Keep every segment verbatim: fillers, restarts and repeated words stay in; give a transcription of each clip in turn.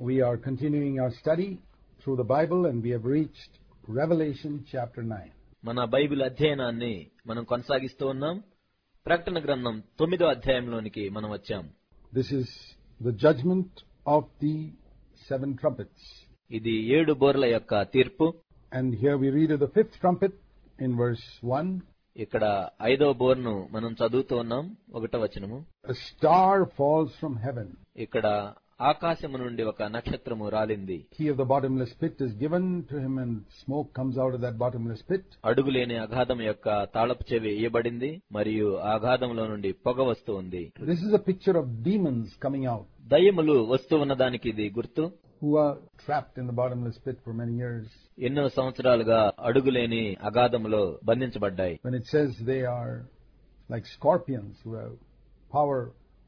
We are continuing our study through the Bible and we have reached Revelation chapter nine. మన Bible అధ్యయనాన్ని మనం కొనసాగిస్తూ ఉన్నాం. ప్రకటన గ్రంథం తొమ్మిదో అధ్యాయంలోనికి మనం వచ్చాం. This is the judgment of the seven trumpets. ఇది ఏడు బోర్ల యొక్క తీర్పు. And here we read of the fifth trumpet in verse one. ఇక్కడ ఐదో బోర్ను మనం చదువుతూ ఉన్నాం. ఒకటో వచనము. A star falls from heaven. ఇక్కడ ఆకాశము నుండి ఒక నక్షత్రము రాలింది. Key of the bottomless pit is given to him and smoke comes out of that bottomless pit. అడుగులేని అగాధం యొక్క తాళపు చెవి ఇయ్యబడింది మరియు ఆ అగాధంలో నుండి పొగ వస్తూ ఉంది. This is a picture of demons coming out. దయ్యములు వస్తూ ఉన్న దానికి ఇది గుర్తు. Who are trapped in the bottomless pit for many years. ఎన్నో సంవత్సరాలుగా అడుగులేని అగాధములో బంధించబడ్డాయి. When it says they are like scorpions who have power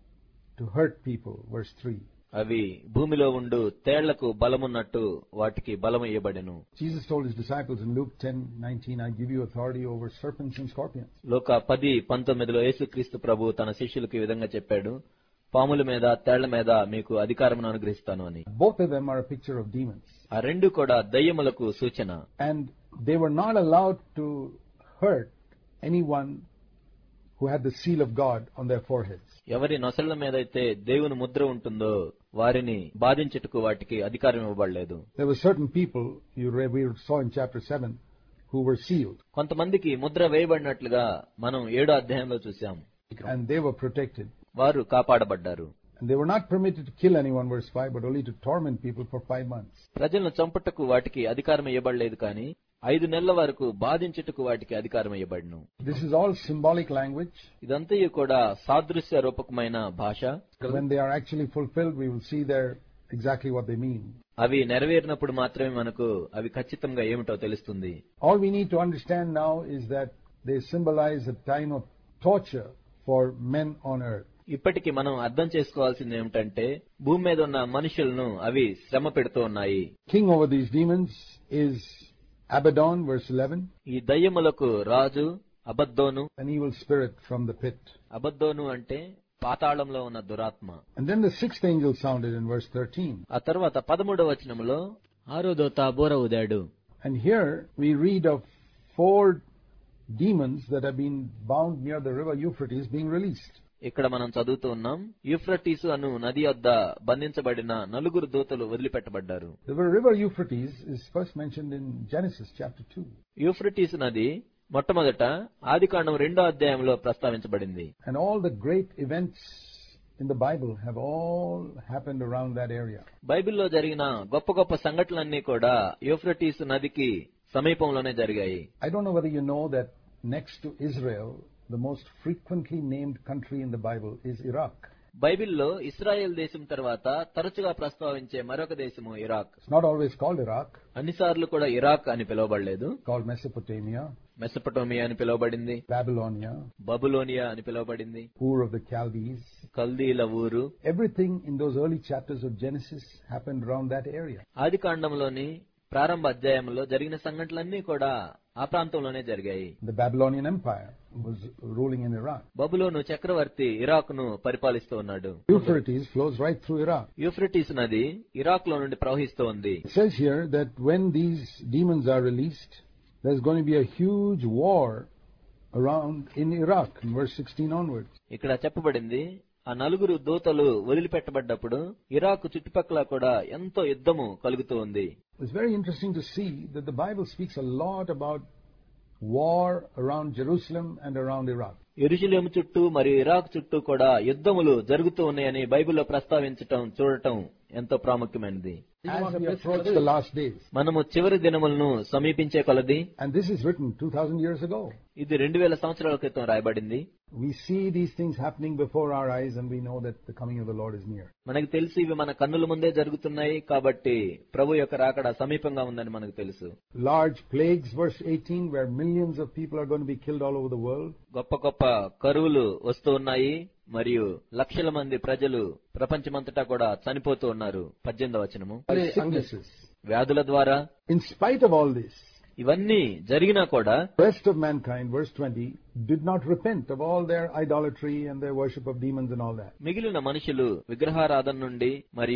to hurt people, verse three. అవి భూమిలో ఉండు తేళ్లకు బలమున్నట్టు వాటికి బలము ఇయ్యబడెను. Jesus told his disciples in Luke ten nineteen, I give you authority over serpents and scorpions. లోక పది పంతొమ్మిదిలో యేసుక్రీస్తు ప్రభు తన శిష్యులకు ఈ విధంగా చెప్పాడు, పాముల మీద తేళ్ల మీద మీకు అధికారమును అనుగ్రహిస్తాను అని. Both of them are a picture of demons. ఆ రెండు కూడా దయ్యములకు సూచన. And they were not allowed to hurt anyone who had the seal of God on their foreheads. ఎవరి నొసళ్ల మీదైతే దేవుని ముద్ర ఉంటుందో వారిని బాధించుటకు వాటికి అధికారం ఇవ్వబడలేదు. There were certain people you read, we saw in chapter seven who were sealed. కొంతమందికి ముద్ర వేయబడినట్లుగా మనం ఏడో అధ్యాయంలో చూసాం. And they were protected. వారు కాపాడబడ్డారు. And they were not permitted to kill anyone, verse five, but only to torment people for five months. ప్రజలను చంపుటకు వాటికి అధికారం ఇవ్వబడలేదు, కానీ ఐదు నెలల వరకు బాధించుటకు వాటికి అధికారం ఇవ్వబడును. This is all symbolic language. ఇదంతయు కూడా సాదృశ్య రూపకమైన భాష. When they are actually fulfilled, we will see there exactly what they mean. అవి నెరవేరినప్పుడు మాత్రమే మనకు అవి ఖచ్చితంగా ఏమిటో తెలుస్తుంది. All we need to understand now is that they symbolize a time of torture for men on earth. ఇప్పటికి మనం అర్థం చేసుకోవాల్సింది ఏమిటంటే భూమి మీద ఉన్న మనుషులను అవి శ్రమ పెడుతూ ఉన్నాయి. King over these demons is Abaddon, verse eleven. ఈ దయ్యములకు రాజు అబద్దోను. An evil spirit from the pit. అబద్దోను అంటే పాతాళంలో ఉన్న దురాత్మ. And then the sixth angel sounded in verse thirteen. ఆ తర్వాత పదమూడవ వచనములో ఆరో దూత బోర ఊదాడు. And here we read of four demons that have been bound near the river Euphrates being released. ఇక్కడ మనం చదువుతూ ఉన్నాం, యూఫ్రటీసు అను నది యొద్ద బంధించబడిన నలుగురు దూతలు వదిలిపెట్టబడ్డారు. The river Euphrates is first mentioned in Genesis chapter two. Euphrates నది మొట్టమొదట ఆదికాండం రెండో అధ్యాయంలో ప్రస్తావించబడింది. And all the great events in the Bible have all happened around that area. బైబిల్లో జరిగిన గొప్ప గొప్ప సంఘటనలన్నీ కూడా యూఫ్రటీసు నదికి సమీపంలోనే జరిగాయి. I don't know whether you know that next to Israel, the most frequently named country in the Bible is Iraq. బైబిల్లో ఇశ్రాయేల్ దేశం తర్వాత తరచుగా ప్రస్తావించే మరొక దేశము Iraq. It's not always called Iraq. అన్నిసార్లు కూడా ఇరాక్ అని పిలువబడలేదు. Called Mesopotamia. మెసొపొటేమియా అని పిలువబడింది. Babylonia. బబులోనియా అని పిలువబడింది. Ur of the Chaldees. కల్దీల ఊరు. Everything in those early chapters of Genesis happened around that area. ఆదికాండంలోని ప్రారంభ అధ్యాయంలో జరిగిన సంఘటనలన్నీ కూడా ఆ ప్రాంతంలోనే జరిగాయి. The Babylonian Empire was ruling in Iraq. బబులోను చక్రవర్తి ఇరాక్ ను పరిపాలిస్తూ ఉన్నాడు. Euphrates flows right through Iraq. Euphrates నది ఇరాక్ లో నుండి ప్రవహిస్తూ ఉంది. It says here that when these demons are released, there's going to be a huge war around in Iraq, in verse sixteen onwards. ఇక్కడ చెప్పబడింది, ఆ నలుగురు దూతలు వదిలిపెట్టబడ్డప్పుడు ఇరాక్ చుట్టుపక్కల కూడా ఎంతో యుద్ధము కలుగుతూ ఉంది. It's very interesting to see that the Bible speaks a lot about war around Jerusalem and around Iraq. యెరూషలేము చుట్టూ మరియు ఇరాక్ చుట్టూ కూడా యుద్ధములు జరుగుతూ ఉన్నాయని బైబిల్లో ప్రస్తావించటం చూడటం ఎంతో ప్రాముఖ్యమైనది. As we approach the last days. మనము చివరి దినములను సమీపించే కొలది. And this is written two thousand years ago. ఇది రెండు వేల సంవత్సరాల క్రితం రాయబడింది. We see these things happening before our eyes and we know that the coming of the Lord is near. మనకు తెలుసు ఇవి మన కన్నుల ముందే జరుగుతున్నాయి కాబట్టి ప్రభు యొక్క రాకడ సమీపంగా ఉందని మనకు తెలుసు. Large plagues, verse eighteen, where millions of people are going to be killed all over the world. గొప్ప గొప్ప కరువులు వస్తూ ఉన్నాయి మరియు లక్షల మంది ప్రజలు ప్రపంచమంతటా కూడా చనిపోతూ ఉన్నారు. పద్దెనిమిదవ వచనము. వ్యాధుల ద్వారా. In spite of all this, ఇవన్నీ జరిగినా కూడా the rest of mankind, verse twenty, did not repent of all their idolatry and their worship of demons and all that. మిగిలిన మనుషులు విగ్రహారాధన నుండి మరియు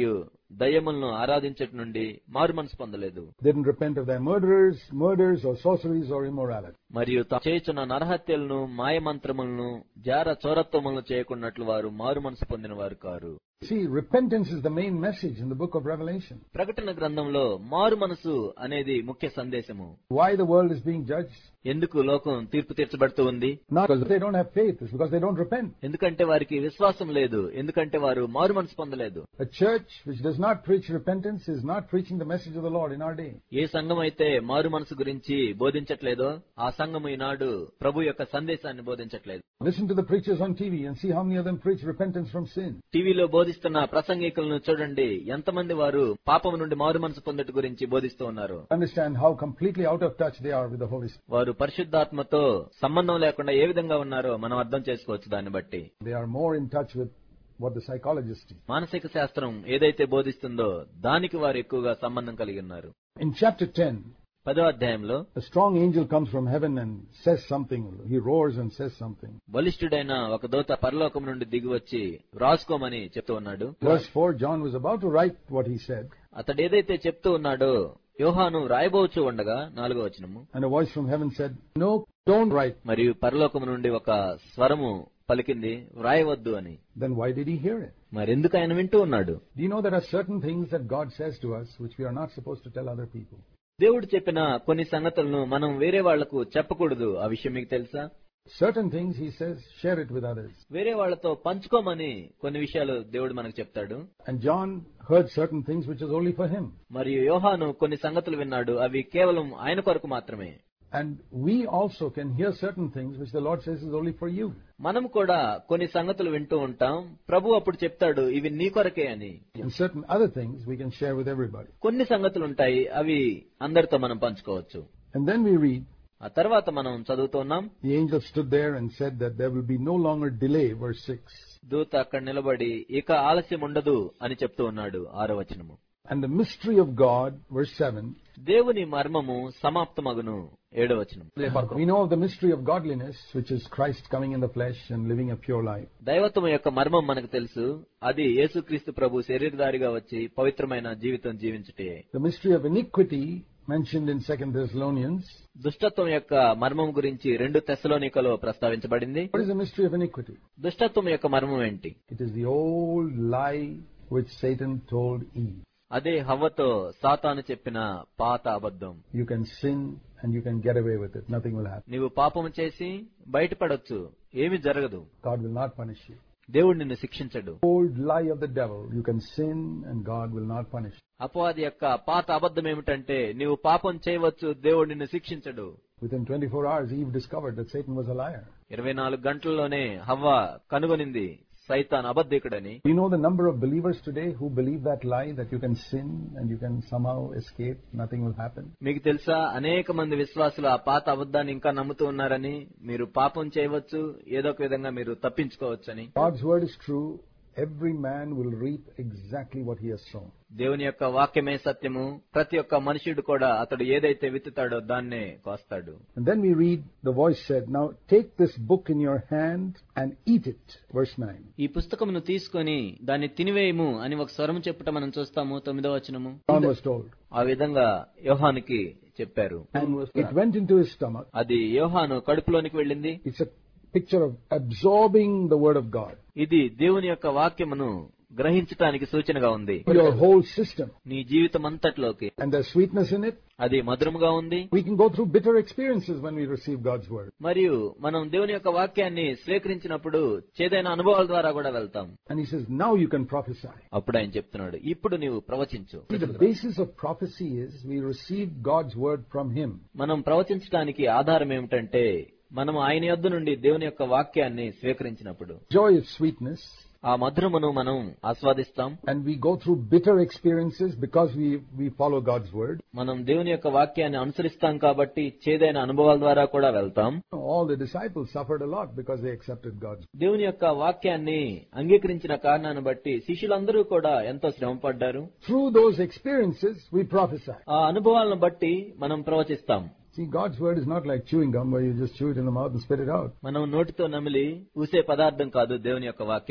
దయ్యములను ఆరాధించట నుండి మారు మనసు పొందలేదు. They didn't repent of their murderers, murders or sorceries or immorality. మరియు తాము చేయుచున్న నరహత్యలను, మాయమంత్రములను, జార చోరత్వములను చేయకున్నట్లు వారు మారు మనసు పొందిన వారు కారు. See, repentance is the main message in the book of Revelation. ప్రకటన గ్రంథంలో మారు మనసు అనేది ముఖ్య సందేశము. Why the world is being judged? ఎందుకు లోకం తీర్పు తీర్చబడుతూ ఉంది? Not because they don't have faith, it's because they don't repent. ఎందుకంటే వారికి విశ్వాసం లేదు, ఎందుకంటే వారు మారు మనసు పొందలేదు. A church which does not preach repentance is not preaching the message of the Lord in our day. ఏ సంఘం అయితే మారు మనసు గురించి బోధించట్లేదో ఆ సంఘము ఈనాడు ప్రభు యొక్క సందేశాన్ని బోధించట్లేదు. Listen to the preachers on T V and see how many of them preach repentance from sin. టీవీలో బోధిస్తున్న ప్రసంగికులను చూడండి, ఎంతమంది వారు పాపము నుండి మారు మనసు పొందట గురించి బోధిస్తూ ఉన్నారు. Understand how completely out of touch they are with the Holy Spirit. వారు పరిశుద్ధాత్మతో సంబంధం లేకుండా ఏ విధంగా ఉన్నారో మనం అర్థం చేసుకోవచ్చు. దాన్ని బట్టి They are more in touch with what the psychologists teach. మానసిక శాస్త్రం ఏదైతే బోధిస్తుందో దానికి వారు ఎక్కువగా సంబంధం కలిగి ఉన్నారు. In chapter ten, పదో అధ్యాయంలో a strong angel comes from heaven and says something. He roars and says something. బలిష్ఠుడైన ఒక దూత పరలోకం నుండి దిగి వచ్చి రాసుకోమని చెప్తూ ఉన్నాడు. Verse four, John was about to write what he said. అతడు ఏదైతే చెప్తూ ఉన్నాడో యోహాను రాయబోచు ఉండగా నాలుగో వచనము, And a voice from heaven said, No, don't write. మరియు పరలోకం నుండి ఒక స్వరము పలికింది, వ్రాయవద్దు అని. Then why did he hear it? మరెందుకు ఆయన వింటూ ఉన్నాడు? Do you know there are certain things that God says to us which we are not supposed to tell other people? దేవుడు చెప్పిన కొన్ని సంగతులను మనం వేరే వాళ్లకు చెప్పకూడదు. ఆ విషయం మీకు తెలుసా? Certain things he says, share it with others. వేరే వాళ్లతో పంచుకోమని కొన్ని విషయాలు దేవుడు మనకు చెప్తాడు. And John heard certain things which is only for him. మరియు యోహాను కొన్ని సంగతులు విన్నాడు, అవి కేవలం ఆయన కొరకు మాత్రమే. And we also can hear certain things which the Lord says is only for you. మనం కూడా కొన్ని సంగతులు వింటూ ఉంటాం, ప్రభు అప్పుడు చెప్తాడు ఇవి నీ కొరకే అని. And certain other things we can share with everybody. కొన్ని సంగతులు ఉంటాయి, అవి అందరితో మనం పంచుకోవచ్చు. And then we read, ఆ తర్వాత మనం చదువుతున్నాం, the angel stood there and said that there will be no longer delay, verse six. దూత అక్కడ నిలబడి ఇక ఆలస్యం ఉండదు అని చెప్తూ ఉన్నాడు. ఆరో వచనము. And the mystery of God, verse seven. దేవుని మర్మము సమాప్తమగును. ఏడో వచనం. We know of the mystery of godliness, which is Christ coming in the flesh and living a pure life. దైవత్వం యొక్క మర్మం మనకు తెలుసు. అది యేసుక్రీస్తు ప్రభు శరీరధారిగా వచ్చి పవిత్రమైన జీవితం జీవించుటే. The mystery of iniquity mentioned in Second Thessalonians. దుష్టత్వం యొక్క మర్మం గురించి రెండు తెస్సలోనికలో ప్రస్తావించబడింది. What is the mystery of iniquity? దుష్టత్వం యొక్క మర్మం ఏంటి? It is the old lie which Satan told Eve. అదే హవ్వతో సాతాను చెప్పిన పాత అబద్ధం. You can sin and you can get away with it. Nothing will happen. నీవు పాపము చేసి బయటపడొచ్చు, ఏమీ జరగదు. God will not punish you. దేవుడు నిన్ను శిక్షించడు. Old lie of the devil. You can sin and God will not punish you. అపవాది యొక్క పాత అబద్ధం ఏమిటంటే నీవు పాపం చేయవచ్చు, దేవుడు నిన్ను శిక్షించడు. Within twenty-four hours, Eve discovered that Satan was a liar. ఇరవై నాలుగు గంటల్లోనే హవ్వ కనుగొనింది సైతాన్ అబద్ధికుడని. Do you know the number of believers today who believe that lie, that you can sin and you can somehow escape, nothing will happen? మీకు తెలుసా, అనేక మంది విశ్వాసులు ఆ పాత అబద్ధాన్ని ఇంకా నమ్ముతూ ఉన్నారని. మీరు పాపం చేయవచ్చు, ఏదో ఒక విధంగా మీరు తప్పించుకోవచ్చని. God's word is true. Every man will reap exactly what he has sown. దేవుని యొక్క వాక్యమే సత్యము. ప్రతి ఒక్క మనుషుడు కూడా అతడు ఏదైతే విత్తుతాడో దాన్నే కోస్తాడు. And then we read, the voice said, now take this book in your hand and eat it. Verse nine. ఈ పుస్తకమును తీసుకొని దాన్ని తినివేయము అని ఒక స్వరం చెప్పుట మనం చూస్తాము. తొమ్మిదో వచనము. John was told. ఆ విధంగా యోహానుకి చెప్పారు. And it went into his stomach. అది యోహాను కడుపులోనికి వెళ్ళింది. It's a picture of absorbing the word of God. ఇది దేవుని యొక్క వాక్యమును గ్రహించటానికి సూచనగా ఉంది. Your whole system. నీ జీవితం అంతట్లోకి. And there's sweetness in it. అది మధురముగా ఉంది. We can go through bitter experiences when we receive God's word. మరియు మనం దేవుని యొక్క వాక్యాన్ని స్వీకరించినప్పుడు చేదైన అనుభవాల ద్వారా కూడా వెళ్తాం. And he says, now you can prophesy. అప్పుడు ఆయన చెప్తున్నాడు, ఇప్పుడు నీవు ప్రవచించు. The basis of prophecy is we receive God's word from him. మనం ప్రవచించడానికి ఆధారం ఏమిటంటే మనం ఆయన యొద్ద నుండి దేవుని యొక్క వాక్యాన్ని స్వీకరించినప్పుడు. Joy is sweetness. ఆ మధురమును మనం ఆస్వాదిస్తాం. And we go through bitter experiences because we we follow God's word. మనం దేవుని యొక్క వాక్యాన్ని అనుసరిస్తాం కాబట్టి చేదైన అనుభవాల ద్వారా కూడా వెళ్తాం. All the disciples suffered a lot because they accepted God's word. దేవుని యొక్క వాక్యాన్ని అంగీకరించిన కారణాన్ని బట్టి శిష్యులందరూ కూడా ఎంతో శ్రమపడ్డారు. Through those experiences we prophesy. ఆ అనుభవాలను బట్టి మనం ప్రవచిస్తాం. See, God's word is not like chewing gum where you just chew it in the mouth and spit it out. మనం నోటితో నమిలి ఊసే పదార్థం కాదు దేవుని యొక్క వాక్యము.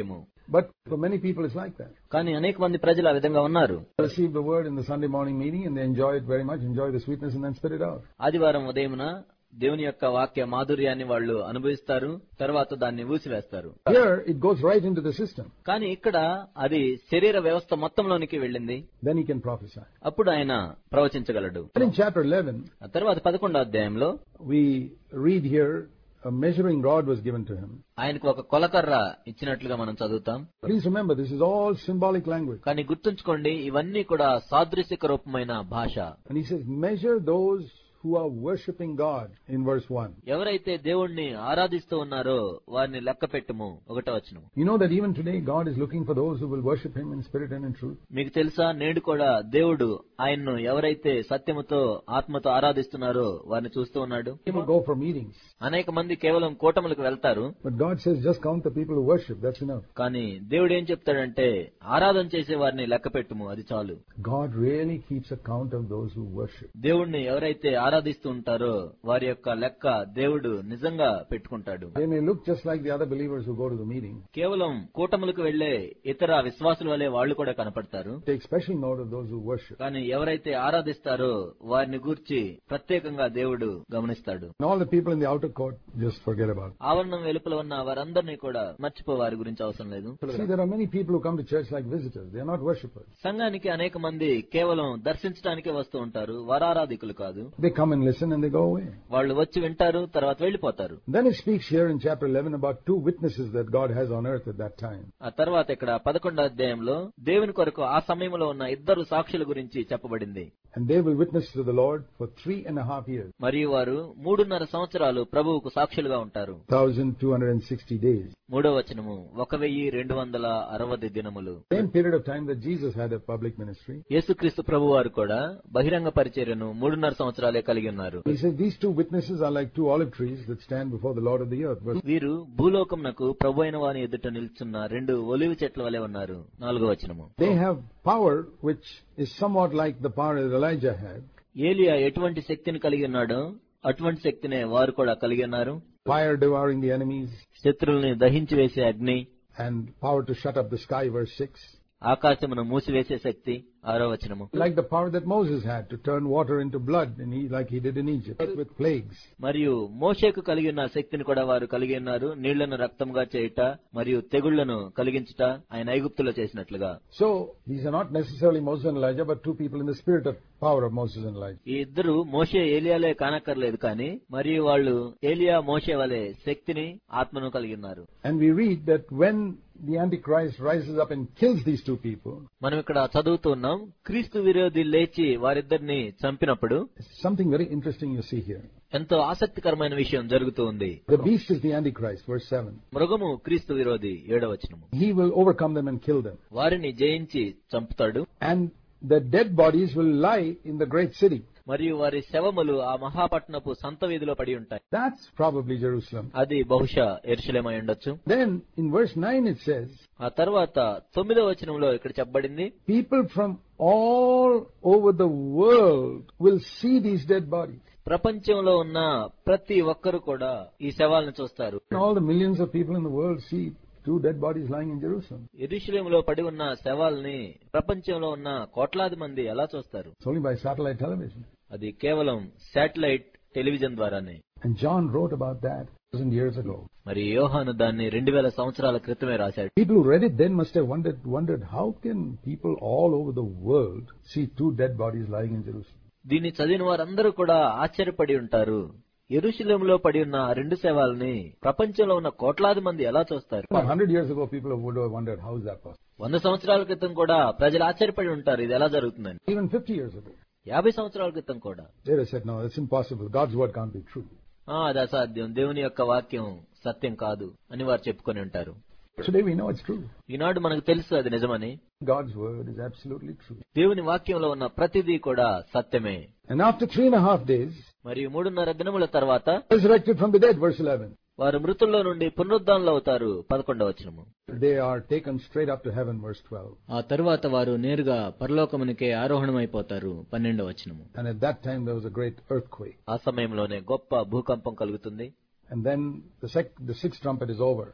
But for many people it's like that. కానీ అనేక మంది ప్రజలు ఆ విధంగా ఉన్నారు. They receive the word in the Sunday morning meeting and they enjoy it very much, enjoy the sweetness and then spit it out. ఆదివారం ఉదయమున దేవుని యొక్క వాక్య మాధుర్యాన్ని వాళ్ళు అనుభవిస్తారు, తర్వాత దాన్ని ఊసివేస్తారు. Here it goes right into the system. కానీ ఇక్కడ అది శరీర వ్యవస్థ మొత్తంలోనికి వెళ్ళింది. Then he can prophesy. అప్పుడు ఆయన ప్రవచించగలడు. In chapter eleven, ఆ తర్వాత పదకొండో అధ్యాయంలో we read here a measuring rod was given to him. ఆయనకు ఒక కొలకర్ర ఇచ్చినట్లుగా మనం చదువుతాం. Please remember, this is all symbolic language. కానీ గుర్తుంచుకోండి, ఇవన్నీ కూడా సాదృశ్యక రూపమైన భాష. And he says, measure those who are worshipping God in verse one. ఎవరైతే దేవుణ్ణి ఆరాధిస్తూ ఉన్నారో వారిని లెక్కపెట్టుము. ఒకటో వచనం. You know that even today God is looking for those who will worship him in spirit and in truth. మీకు తెలుసా, నేడు కూడా దేవుడు ఆయన్ను ఎవరైతే సత్యముతో ఆత్మతో ఆరాధిస్తున్నారో వారిని చూస్తూ ఉన్నాడు. People go for meetings. అనేక మంది కేవలం కూటములకు వెళ్తారు. But God says just count the people who worship, that's enough. కానీ దేవుడు ఏం చెప్తాడంటే ఆరాధన చేసే వారిని లెక్కపెట్టుము, అది చాలు. God really keeps account of those who worship. దేవుణ్ణి ఎవరైతే ఆరాధిస్తూ ఉంటారో వారి యొక్క లెక్క దేవుడు నిజంగా పెట్టుకుంటాడు. They may look just like the other believers who go to the meeting. కేవలం కూటములకు వెళ్లే ఇతర విశ్వాసుల వలె వాళ్ళు కూడా కనపడతారు. Take special note of those who worship. కానీ ఎవరైతే ఆరాధిస్తారో వారిని గూర్చి ప్రత్యేకంగా దేవుడు గమనిస్తాడు. And all the people in the outer court just forget about it. ఆవరణం వెలుపల ఉన్న వారందరినీ కూడా మర్చిపో, వారి గురించి అవసరం లేదు. See, there are many people who come to church like visitors. They are not worshippers. సంఘానికి అనేక మంది కేవలం దర్శించడానికే వస్తూ ఉంటారు, వారు ఆరాధికులు కాదు. They come and listen and they go away. వాళ్ళు వచ్చి వింటారు, తర్వాత వెళ్లిపోతారు. Then it speaks here in chapter eleven about two witnesses that God has on earth at that time. ఆ తర్వాత ఇక్కడ పదకొండో అధ్యాయంలో దేవుని కొరకు ఆ సమయంలో ఉన్న ఇద్దరు సాక్షుల గురించి చెప్పబడింది. And they will witness to the Lord for three and a half years. మరియు వారు మూడున్నర సంవత్సరాలు ప్రభువుకు సాక్షులుగా ఉంటారు. Thousand two hundred and sixty days. మూడో వచనము, ఒక వెయ్యి రెండు వందల అరవై దినములు. Same period of time that Jesus had a public ministry. యేసుక్రీస్తు ప్రభు వారు కూడా బహిరంగ పరిచర్యను మూడున్నర సంవత్సరాలే కలిగి ఉన్నారు. He says these two witnesses are like two olive trees that stand before the Lord of the earth. వీరు భూలోకమునకు ప్రభు అయిన వాని ఎదుట నిల్చున్న రెండు ఒలివ చెట్ల వలె ఉన్నారు. నాలుగో వచనము. They have power which is somewhat like the power that Elijah had. ఏలియా ఎటువంటి శక్తిని కలిగి ఉన్నాడో అటువంటి శక్తినే వారు కూడా కలిగి ఉన్నారు. Fire devouring the enemies. శత్రుల్ని దహించి వేసే అగ్ని. And power to shut up the sky, verse six. ఆకాశమును మూసివేసే శక్తి. ఆరో వచనము. Like the power that Moses had to turn water into blood, and he, like he did in Egypt with plagues. మరియు మోషేకు కలిగి ఉన్న శక్తిని కూడా వారు కలిగి ఉన్నారు, నీళ్లను రక్తంగా చేయుట మరియు తెగుళ్లను కలిగించుట ఆయన ఐగుప్తులో చేసినట్లుగా. So these are not necessarily Moses and Elijah, but two people in the spirit of power of Moses and Elijah. ఈ ఇద్దరు మోషే ఏలియాలే కానక్కర్లేదు, కానీ మరియు వాళ్ళు ఏలియా మోషే వలె శక్తిని ఆత్మను కలిగి ఉన్నారు. And we read that when the Antichrist rises up and kills these two people, మనం ఇక్కడ చదువుతూ ఉన్నాం, క్రీస్తు విరోధి లేచి వారిద్దరిని చంపినప్పుడు something very interesting you see here. ఎంతో ఆసక్తికరమైన విషయం జరుగుతూ ఉంది. The beast is the Antichrist, verse seven. మృగము క్రీస్తు విరోధి, ఏడవ వచనము. He will overcome them and kill them. వారిని జయించి చంపుతాడు. And the dead bodies will lie in the great city. మరియు వారి శవములు ఆ మహాపట్నపు సంత వీధిలో పడి ఉంటాయి. That's probably Jerusalem. అది బహుశా యెరూషలేమై ఉండొచ్చు. Then in verse nine it says, ఆ తర్వాత తొమ్మిదవ వచనంలో ఇక్కడ చెప్పబడింది, people from all over the world will see these dead bodies. ప్రపంచంలో ఉన్న ప్రతి ఒక్కరు కూడా ఈ శవాలను చూస్తారు. All the millions of people in the world see two dead bodies lying in Jerusalem. యెరూషలేములో పడి ఉన్న శవాల్ని ప్రపంచంలో ఉన్న కోట్లాది మంది ఎలా చూస్తారు? It's only by satellite television. అది కేవలం శాటిలైట్ టెలివిజన్ ద్వారానే. And John wrote about that thousand years ago. మరి యోహాను దాన్ని రెండు వేల సంవత్సరాల క్రితమే రాశాడు. People who read it then must have wondered, wondered how can people all over the world see two dead bodies lying in Jerusalem? దీన్ని చదివిన వారందరూ కూడా ఆశ్చర్యపడి ఉంటారు. యెరూషలేములో పడి ఉన్న రెండు శవాలని ప్రపంచంలో ఉన్న కోట్లాది మంది ఎలా చూస్తారు? one hundred years ago people would have wondered how is that possible. వంద సంవత్సరాల క్రితం కూడా ప్రజలు ఆశ్చర్యపడి ఉంటారు, ఇది ఎలా జరుగుతుందని. Even fifty years ago. యాభై సంవత్సరాల క్రితం కూడా. They said no, it's impossible. God's word can't be true. ఆ అది అసాధ్యం, దేవుని యొక్క వాక్యం సత్యం కాదు అని వారు చెప్పుకొని ఉంటారు. Today we know it's true. ఈనాడు మనకు తెలుసు అది నిజమని. God's word is absolutely true. దేవుని వాక్యంలో ఉన్న ప్రతిదీ కూడా సత్యమే. And after three and a half days, మరియు మూడున్నర దినముల తర్వాత, resurrected from the dead, verse eleven. వారు మృతుల్లో నుండి పునరుద్ధానులు అవుతారు. పదకొండవ వచనము. They are taken straight up to heaven, verse twelve. ఆ తరువాత వారు నేరుగా పరలోకమునికే ఆరోహణమైపోతారు. పన్నెండవ వచనము. And at that time there was a great earthquake. ఆ సమయంలోనే గొప్ప భూకంపం కలుగుతుంది. And then the, sec- the sixth trumpet is over.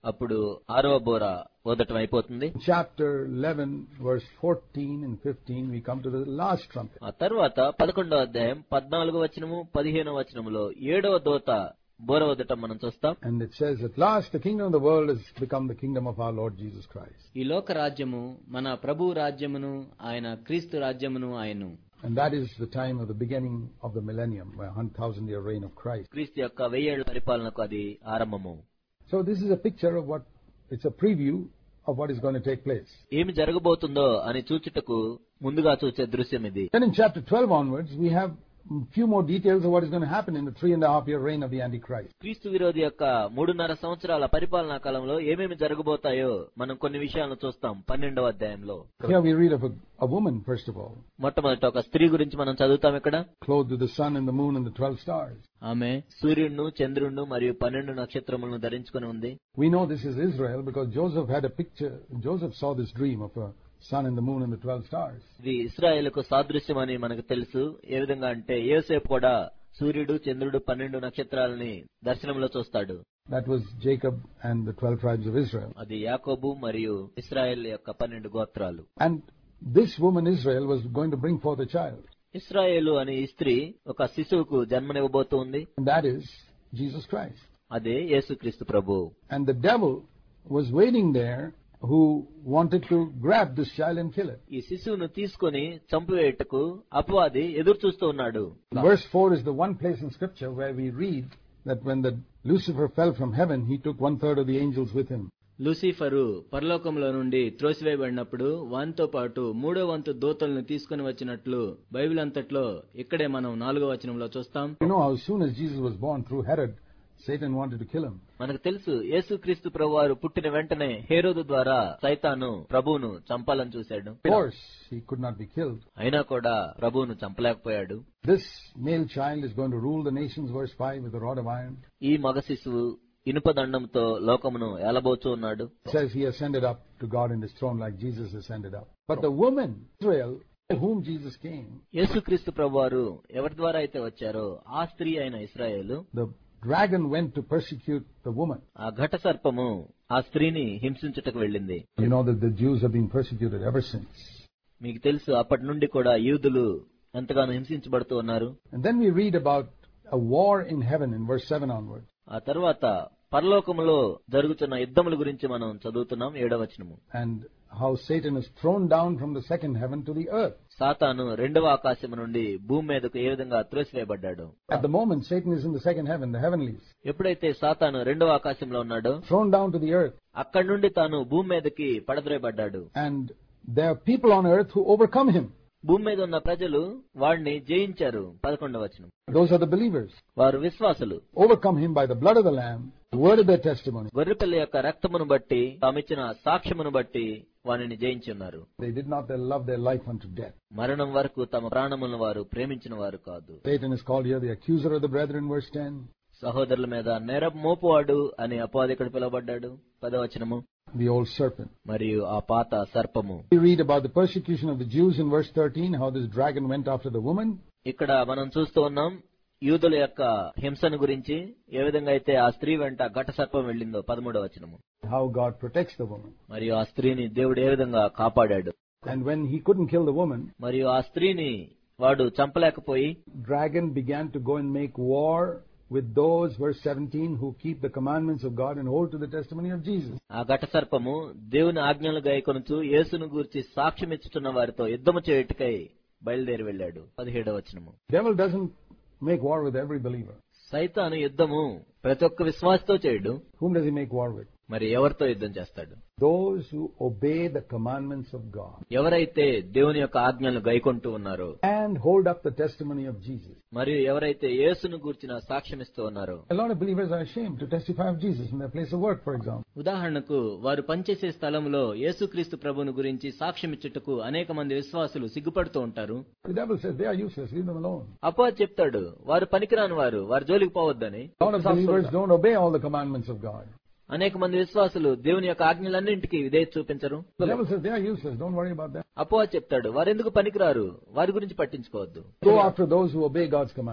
అప్పుడు ఆరవ బోర ఊదటం అయిపోతుంది. Chapter eleven, verse fourteen and fifteen, we come to the last trumpet. ఆ తర్వాత పదకొండవ అధ్యాయం పద్నాలుగో వచనము పదిహేనవ వచనములో ఏడవ దూత బోర ఊదటం మనం చూస్తాం. And it says, at last the kingdom of the world has become the kingdom of our Lord Jesus Christ. ఈ లోక రాజ్యము మన ప్రభు రాజ్యమును ఆయన క్రీస్తు రాజ్యమును ఆయను. And that is the time of the beginning of the millennium, a one thousand year reign of Christ. క్రీస్తు యొక్క వెయ్యేళ్ల పరిపాలనకు అది ఆరంభము. So this is a picture of what, it's a preview of what is going to take place. ఏమి జరగబోతుందో అని చూచుటకు ముందుగా చూసే దృశ్యం ఇది. Then in chapter twelve onwards, we have a few more details of what is going to happen in the three and a half year reign of the Antichrist. క్రీస్తు విరోధి యొక్క మూడున్నర సంవత్సరాల పరిపాలనా కాలంలో ఏమేమి జరగబోతాయో మనం కొన్ని విషయాలను చూస్తాం పన్నెండవ అధ్యాయంలో. Here we read of a, a woman, first of all. మొట్టమొదట ఒక స్త్రీ గురించి మనం చదువుతాం ఇక్కడ. Clothed with the sun and the moon and the twelve stars. ఆమె సూర్యుడును చంద్రుడును మరియు పన్నెండు నక్షత్రములను ధరించుకుని ఉంది. We know this is Israel because Joseph had a picture. Joseph saw this dream of a sun and the moon and the twelve stars. ఇది ఇశ్రాయేలుకు సాదృశ్యం అని మనకు తెలుసు. ఏ విధంగా అంటే యోసేపు కూడా సూర్యుడు చంద్రుడు పన్నెండు నక్షత్రాలని దర్శనంలో చూస్తాడు. That was Jacob and the twelve tribes of Israel. అది యాకోబు మరియు ఇశ్రాయేల్ యొక్క పన్నెండు గోత్రాలు. And this woman Israel was going to bring forth a child. ఇశ్రాయేలు అనే ఈ స్త్రీ ఒక శిశువుకు జన్మనివ్వబోతుంది. And that is Jesus Christ. అదే యేసుక్రీస్తు ప్రభువు. And the devil was waiting there, who wanted to grab this child and kill it. ఈ శిశువును తీసుకొని చంపివేయటకు అపవాది ఎదురు చూస్తూ ఉన్నాడు. Verse four is the one place in scripture where we read that when the Lucifer fell from heaven, he took one third of the angels with him. Lucifer పరలోకంలో నుండి త్రోసివేయబడినప్పుడు వానితో పాటు మూడో వంతు దూతలను తీసుకుని వచ్చినట్లు బైబిల్ అంతట్లో ఇక్కడే మనం నాలుగో వచనంలో చూస్తాం. You know, as soon as Jesus was born through Herod, Satan wanted to kill him. మనకు తెలుసు యేసుక్రీస్తు ప్రభువారు పుట్టిన వెంటనే హేరోదు ద్వారా సైతాను ప్రభువును చంపాలని చూశాడు. Of course, he could not be killed. అయినా కూడా ప్రభువును చంపలేకపోయాడు. This male child is going to rule the nations, verse five, with a rod of iron. ఈ మగ శిశువు ఇనుప దండంతో లోకమును ఏలబోచూ ఉన్నాడు. It says he ascended up to God in his throne like Jesus ascended up. But the woman, Israel, by whom Jesus came, యేసుక్రీస్తు ప్రభువారు ఎవరి ద్వారా అయితే వచ్చారో ఆ స్త్రీ అయిన ఇశ్రాయేలు, the dragon went to persecute the woman. ఆ ఘట సర్పము ఆ స్త్రీని హింసించుటకు వెళ్ళింది. You know that the Jews have been persecuted ever since. మీకు తెలుసు అప్పటి నుండి కూడా యూదులు ఎంతగానో హింసించబడుతూ ఉన్నారు. And then we read about a war in heaven in verse seven onward. ఆ తర్వాత పరలోకములో జరుగుతున్న యుద్ధముల గురించి మనం చదువుతున్నాం ఏడవ వచనము. And how Satan is thrown down from the second heaven to the earth. సాతాను రెండవ ఆకాశము నుండి భూమి మీదకు ఏ విధంగా త్రోసివేయబడ్డాడు. At the moment Satan is in the second heaven, the heavenlies. ఎప్పుడైతే సాతాను రెండవ ఆకాశంలో ఉన్నాడో Thrown down to the earth. అక్కడి నుండి తాను భూమి మీదకి పడద్రోయబడ్డాడు. And there are people on earth who overcome him. భూమి మీద ఉన్న ప్రజలు వాడిని జయించారు. పదకొండవ వచనం. Those are the believers. వారు విశ్వాసులు. Overcome him by the blood of the lamb, the word of their testimony. గొర్రెపిల్ల యొక్క రక్తమును బట్టి తామిచ్చిన సాక్ష్యమును బట్టి వానిని జయించి ఉన్నారు. They did not they love their life unto death. మరణం వరకు తమ ప్రాణములను వారు ప్రేమించిన వారు కాదు. Satan is called here the accuser of the brethren, verse ten. సహోదరుల మీద నేరపు మోపువాడు అని అపవాది ఇక్కడ పిలువబడ్డాడు. పదవచనము. The old serpent. మరియు ఆ పాత సర్పము. We read about the persecution of the Jews in verse thirteen, how this dragon went after the woman. ఇక్కడ మనం చూస్తూ ఉన్నాం యూదుల యొక్క హింసను గురించి, ఏ విధంగా అయితే ఆ స్త్రీ వెంట ఘట సర్పం వెళ్ళిందో. పదమూడవ వచనము. How God protects the woman. మరియు ఆ స్త్రీని దేవుడు ఏ విధంగా కాపాడాడు. And when he couldn't kill the woman, మరియు ఆ స్త్రీని వాడు చంపలేకపోయి, dragon began to go and make war with those, verse seventeen, who keep the commandments of God and hold to the testimony of Jesus. ఆ ఘట సర్పము దేవుని ఆజ్ఞలు గైకొనుచు యేసును గూర్చి సాక్ష్యం ఇచ్చుతున్న వారితో యుద్ధము చేయుటకై బయలుదేరి వెళ్ళాడు. పదిహేడవ వచనము. Devil doesn't make war with every believer. సైతాను యుద్ధము ప్రతి ఒక్క విశ్వాసతో చేయడు. Whom does he make war with? మరి ఎవరితో యుద్ధం చేస్తాడు? Those who obey the commandments of God ఎవరైతే దేవుని యొక్క ఆజ్ఞలను గైకొంటూ ఉన్నారో and hold up the testimony of Jesus. మరియు ఎవరైతే యేసును గూర్చిన సాక్ష్యం ఇస్తూ ఉన్నారో. A lot of believers are ashamed to testify of Jesus in their place of work, for example. ఉదాహరణకు వారు పనిచేసే స్థలంలో యేసుక్రీస్తు ప్రభువును గురించి సాక్ష్యం ఇచ్చుటకు అనేక మంది విశ్వాసులు సిగ్గుపడుతూ ఉంటారు. The devil says they are useless, leave them alone. అపవాది చెప్తాడు వారు పనికిరాని వారు, వారి జోలికి పోవద్దని. A lot of believers don't obey all the commandments of God. అనేక మంది విశ్వాసులు దేవుని యొక్క ఆజ్ఞలన్నింటికి విధేయత చూపించరు. The devil says they are useless, don't worry about that. అపవాది చెప్తాడు వారెందుకు పనికిరారు, వారి గురించి పట్టించుకోవద్దు. Go after those who obey God's commandments.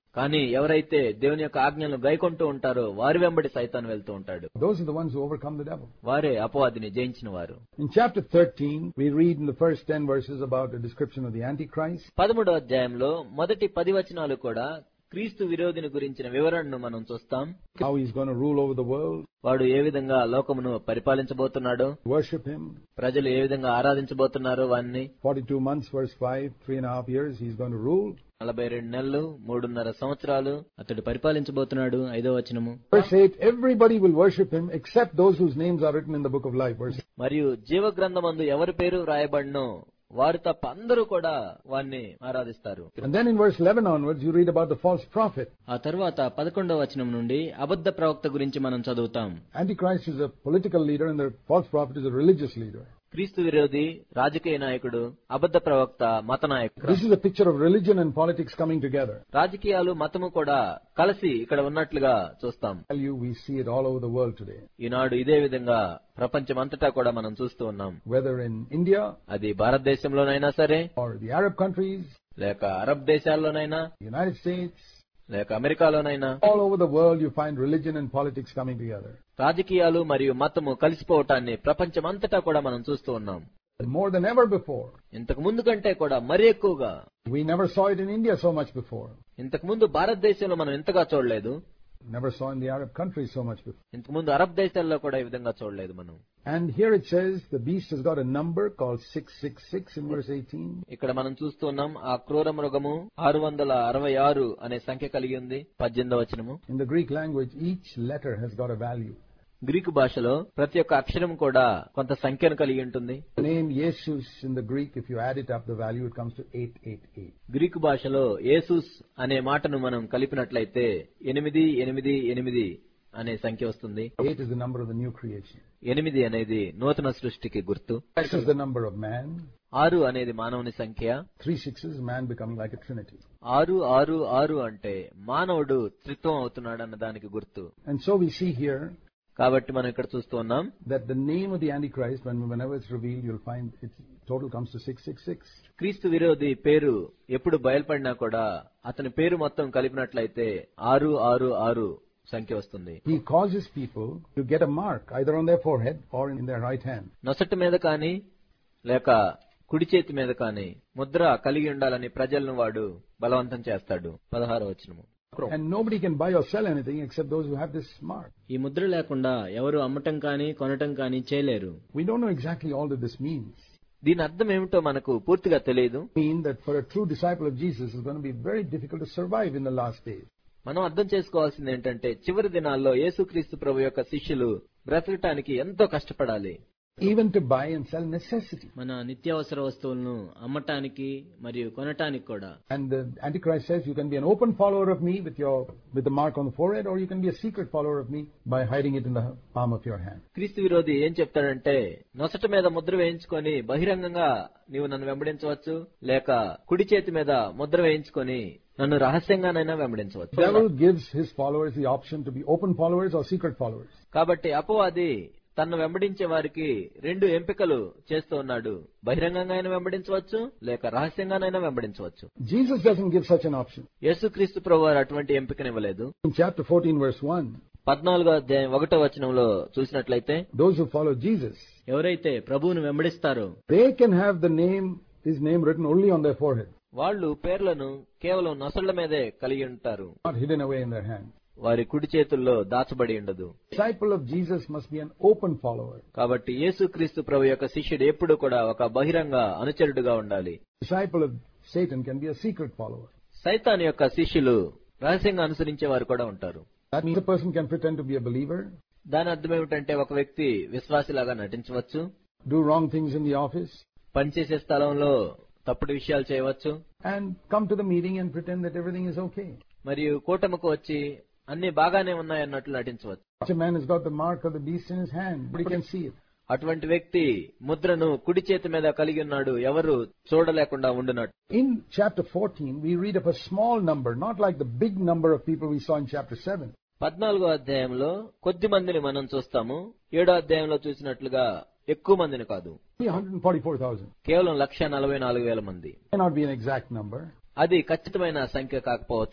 కానీ ఎవరైతే దేవుని యొక్క ఆజ్ఞలను గైకొంటూ ఉంటారో వారి వెంబడి సైతాను వెళ్తూ ఉంటాడు. Those are the ones who overcome the devil. వారే అపవాదిని జయించిన వారు. In chapter thirteen, we read in the first ten verses about a description of the Antichrist. పదమూడో అధ్యాయంలో మొదటి పది వచనాలు కూడా క్రీస్తు విరోధిని గురించిన వివరణను మనం చూస్తాం. How he's going to rule over the world. వాడు ఏ విధంగా లోకమును పరిపాలించబోతున్నాడో, worship him. ప్రజలు ఏ విధంగా ఆరాధించబోతున్నారో వాన్ని. forty-two months, verse five, three and a half years, he's going to rule. నలభై రెండు నెలలు మూడున్నర సంవత్సరాలు అతడు పరిపాలించబోతున్నాడు. ఐదో వచనము. Verse eight, everybody will worship him except those whose names are written in the book of life. Verse మరియు జీవ గ్రంథమందు ఎవరి పేరు రాయబడినో వారు తప్ప అందరూ కూడా వారిని ఆరాధిస్తారు. And then in verse eleven onwards you read about the false prophet. ఆ తర్వాత పదకొండవ వచనం నుండి అబద్ధ ప్రవక్త గురించి మనం చదువుతాం. Antichrist is a political leader and the false prophet is a religious leader. క్రీస్తు విరోధి రాజకీయ నాయకుడు, అబద్ధ ప్రవక్త మత నాయకుడు. This is a picture of religion and politics coming together. రాజకీయాలు మతము కూడా కలిసి ఇక్కడ ఉన్నట్లుగా చూస్తాం. We see it all over the world today. ఈనాడు ఇదే విధంగా ప్రపంచమంతటా కూడా మనం చూస్తూ ఉన్నాం. Whether in India, అది భారతదేశంలోనైనా సరే, or the Arab countries, లేక అరబ్ దేశాల్లోనైనా, United States, లేక అమెరికాలోనైనా, all over the world you find religion and politics coming together. రాజకీయాలు మరియు మతము కలిసిపోవటాన్ని ప్రపంచమంతటా కూడా మనం చూస్తూ ఉన్నాం. More than ever before. ఇంతకు ముందు కంటే కూడా మరి ఎక్కువగా. We never saw it in India so much before. ఇంతకు ముందు భారతదేశంలో మనం ఇంతగా చూడలేదు. Never saw in the Arab countries so much before. ఇంతకు ముందు అరబ్ దేశాల్లో కూడా ఈ విధంగా చూడలేదు మనం. And here it says the beast has got a number called six six six in verse eighteen. ఇక్కడ మనం చూస్తున్నాం ఆ క్రూర మృగము ఆరు వందల అరవై ఆరు అనే సంఖ్య కలిగి ఉంది. పద్దెనిమిదవ వచనము. In the Greek language each letter has got a value. Greek భాషలో ప్రతి ఒక్క అక్షరం కూడా కొంత సంఖ్యను కలిగి ఉంటుంది. The name Jesus in the Greek, if you add it up the value it comes to eight eight eight. Greek భాషలో యేసూస్ అనే మాటను మనం కలిపినట్లయితే ఎనిమిది ఎనిమిది ఎనిమిది అనే సంఖ్య వస్తుంది. eight is the number of the new creation. ఎనిమిది అనేది నూతన సృష్టికి గుర్తు. six is the number of man. ఆరు అనేది మానవుని సంఖ్య. three sixes man becoming like a trinity. ఆరు ఆరు ఆరు అంటే మానవుడు త్రిత్వం అవుతున్నాడు అన్న దానికి గుర్తు. And so we see here కాబట్టి మనం ఇక్కడ చూస్తూ ఉన్నాం that the name of the Antichrist, when whenever it's revealed, you'll find its total comes to six six six. క్రీస్తు విరోధి పేరు ఎప్పుడు బయలుపడినా కూడా అతని పేరు మొత్తం కలిపినట్లయితే ఆరు ఆరు ఆరు సంఖ్య వస్తుంది. He causes people to get a mark either on their forehead or in their right hand. నొసటి మీద కానీ లేక కుడి చేతి మీద కానీ ముద్ర కలిగి ఉండాలని ప్రజలను వాడు బలవంతం చేస్తాడు. పదహారవ వచనము. And nobody can buy or sell anything except those who have this mark. ఈ ముద్ర లేకుండా ఎవరు అమ్మటం కానీ కొనటం కానీ చేయలేరు. We don't know exactly all that this means. దీని అర్థం ఏమిటో మనకు పూర్తిగా తెలియదు. Mean that for a true disciple of Jesus is going to be very difficult to survive in the last days. మనం అర్థం చేసుకోవాల్సింది ఏంటంటే చివరి దినాల్లో యేసుక్రీస్తు ప్రభు యొక్క శిష్యులు బ్రతకటానికి ఎంతో కష్టపడాలి. Even to buy and sell necessity. మన నిత్యావసర వస్తువులను అమ్మటానికి మరియు కొనటానికి కూడా. And the Antichrist says you can be an open follower of me with your with the mark on the forehead, or you can be a secret follower of me by hiding it in the palm of your hand. క్రీస్తు విరోధి ఏం చెప్తాడంటే నొసట మీద ముద్ర వేయించుకొని బహిరంగంగా నీవు నన్ను వెంబడించవచ్చు, లేక కుడి చేతి మీద ముద్ర వేయించుకొని నన్ను రహస్యంగానైనా వెంబడించవచ్చు. The devil gives his followers the option to be open followers or secret followers. కాబట్టి అపవాది తన్ను వెంబడించే వారికి రెండు ఎంపికలు చేస్తూ ఉన్నాడు. బహిరంగంగానైనా వెంబడించవచ్చు, లేక రహస్యంగానైనా వెంబడించవచ్చు. Jesus doesn't give such an option. యేసుక్రీస్తు ప్రభువారు అటువంటి ఎంపికనివ్వలేదు. In chapter fourteen verse one, పద్నాలుగో అధ్యాయం ఒకటో వచనంలో చూసినట్లయితే those who follow Jesus, ఎవరైతే ప్రభువును వెంబడిస్తారో they can have the name his name written only on their forehead. వాళ్ళు పేర్లను కేవలం నొసళ్ల మీదే కలిగి ఉంటారు. Not hidden away in their hand. వారి కుడి చేతుల్లో దాచబడి ఉండదు. Disciple of Jesus must be an open follower. కాబట్టి యేసుక్రీస్తు ప్రభు యొక్క శిష్యుడు ఎప్పుడు కూడా ఒక బహిరంగ అనుచరుడుగా ఉండాలి. Disciple of Satan can be a secret follower. సైతాన్ యొక్క శిష్యులు రహస్యంగా అనుసరించే వారు కూడా ఉంటారు. That means a person can pretend to be a believer. దాని అర్థం ఏమిటంటే ఒక వ్యక్తి విశ్వాసిలాగా నటించవచ్చు, do wrong things in the office, పనిచేసే స్థలంలో తప్పుడు విషయాలు చేయవచ్చు, and come to the meeting and pretend that everything is okay. మరియు కూటమికి వచ్చి అన్ని బాగానే ఉన్నాయన్నట్లు నటించవచ్చు. Such a man has got the mark of the beast in his hand, but he can see it. అటువంటి వ్యక్తి ముద్రను కుడి చేతి మీద కలిగి ఉన్నాడు, ఎవరు చూడలేకుండా ఉండునట్టు. In chapter fourteen we read of a small number, not like the big number of people we saw in chapter seven. పద్నాలుగో అధ్యాయంలో కొద్ది మందిని మనం చూస్తాము. ఏడో అధ్యాయంలో చూసినట్లుగా ఎక్కువ మందిని కాదు. one hundred forty-four thousand. కేవలం లక్ష నలభై నాలుగు వేల మంది. May not be an exact number. అది ఖచ్చితమైన సంఖ్య కాకపోవచ్చు.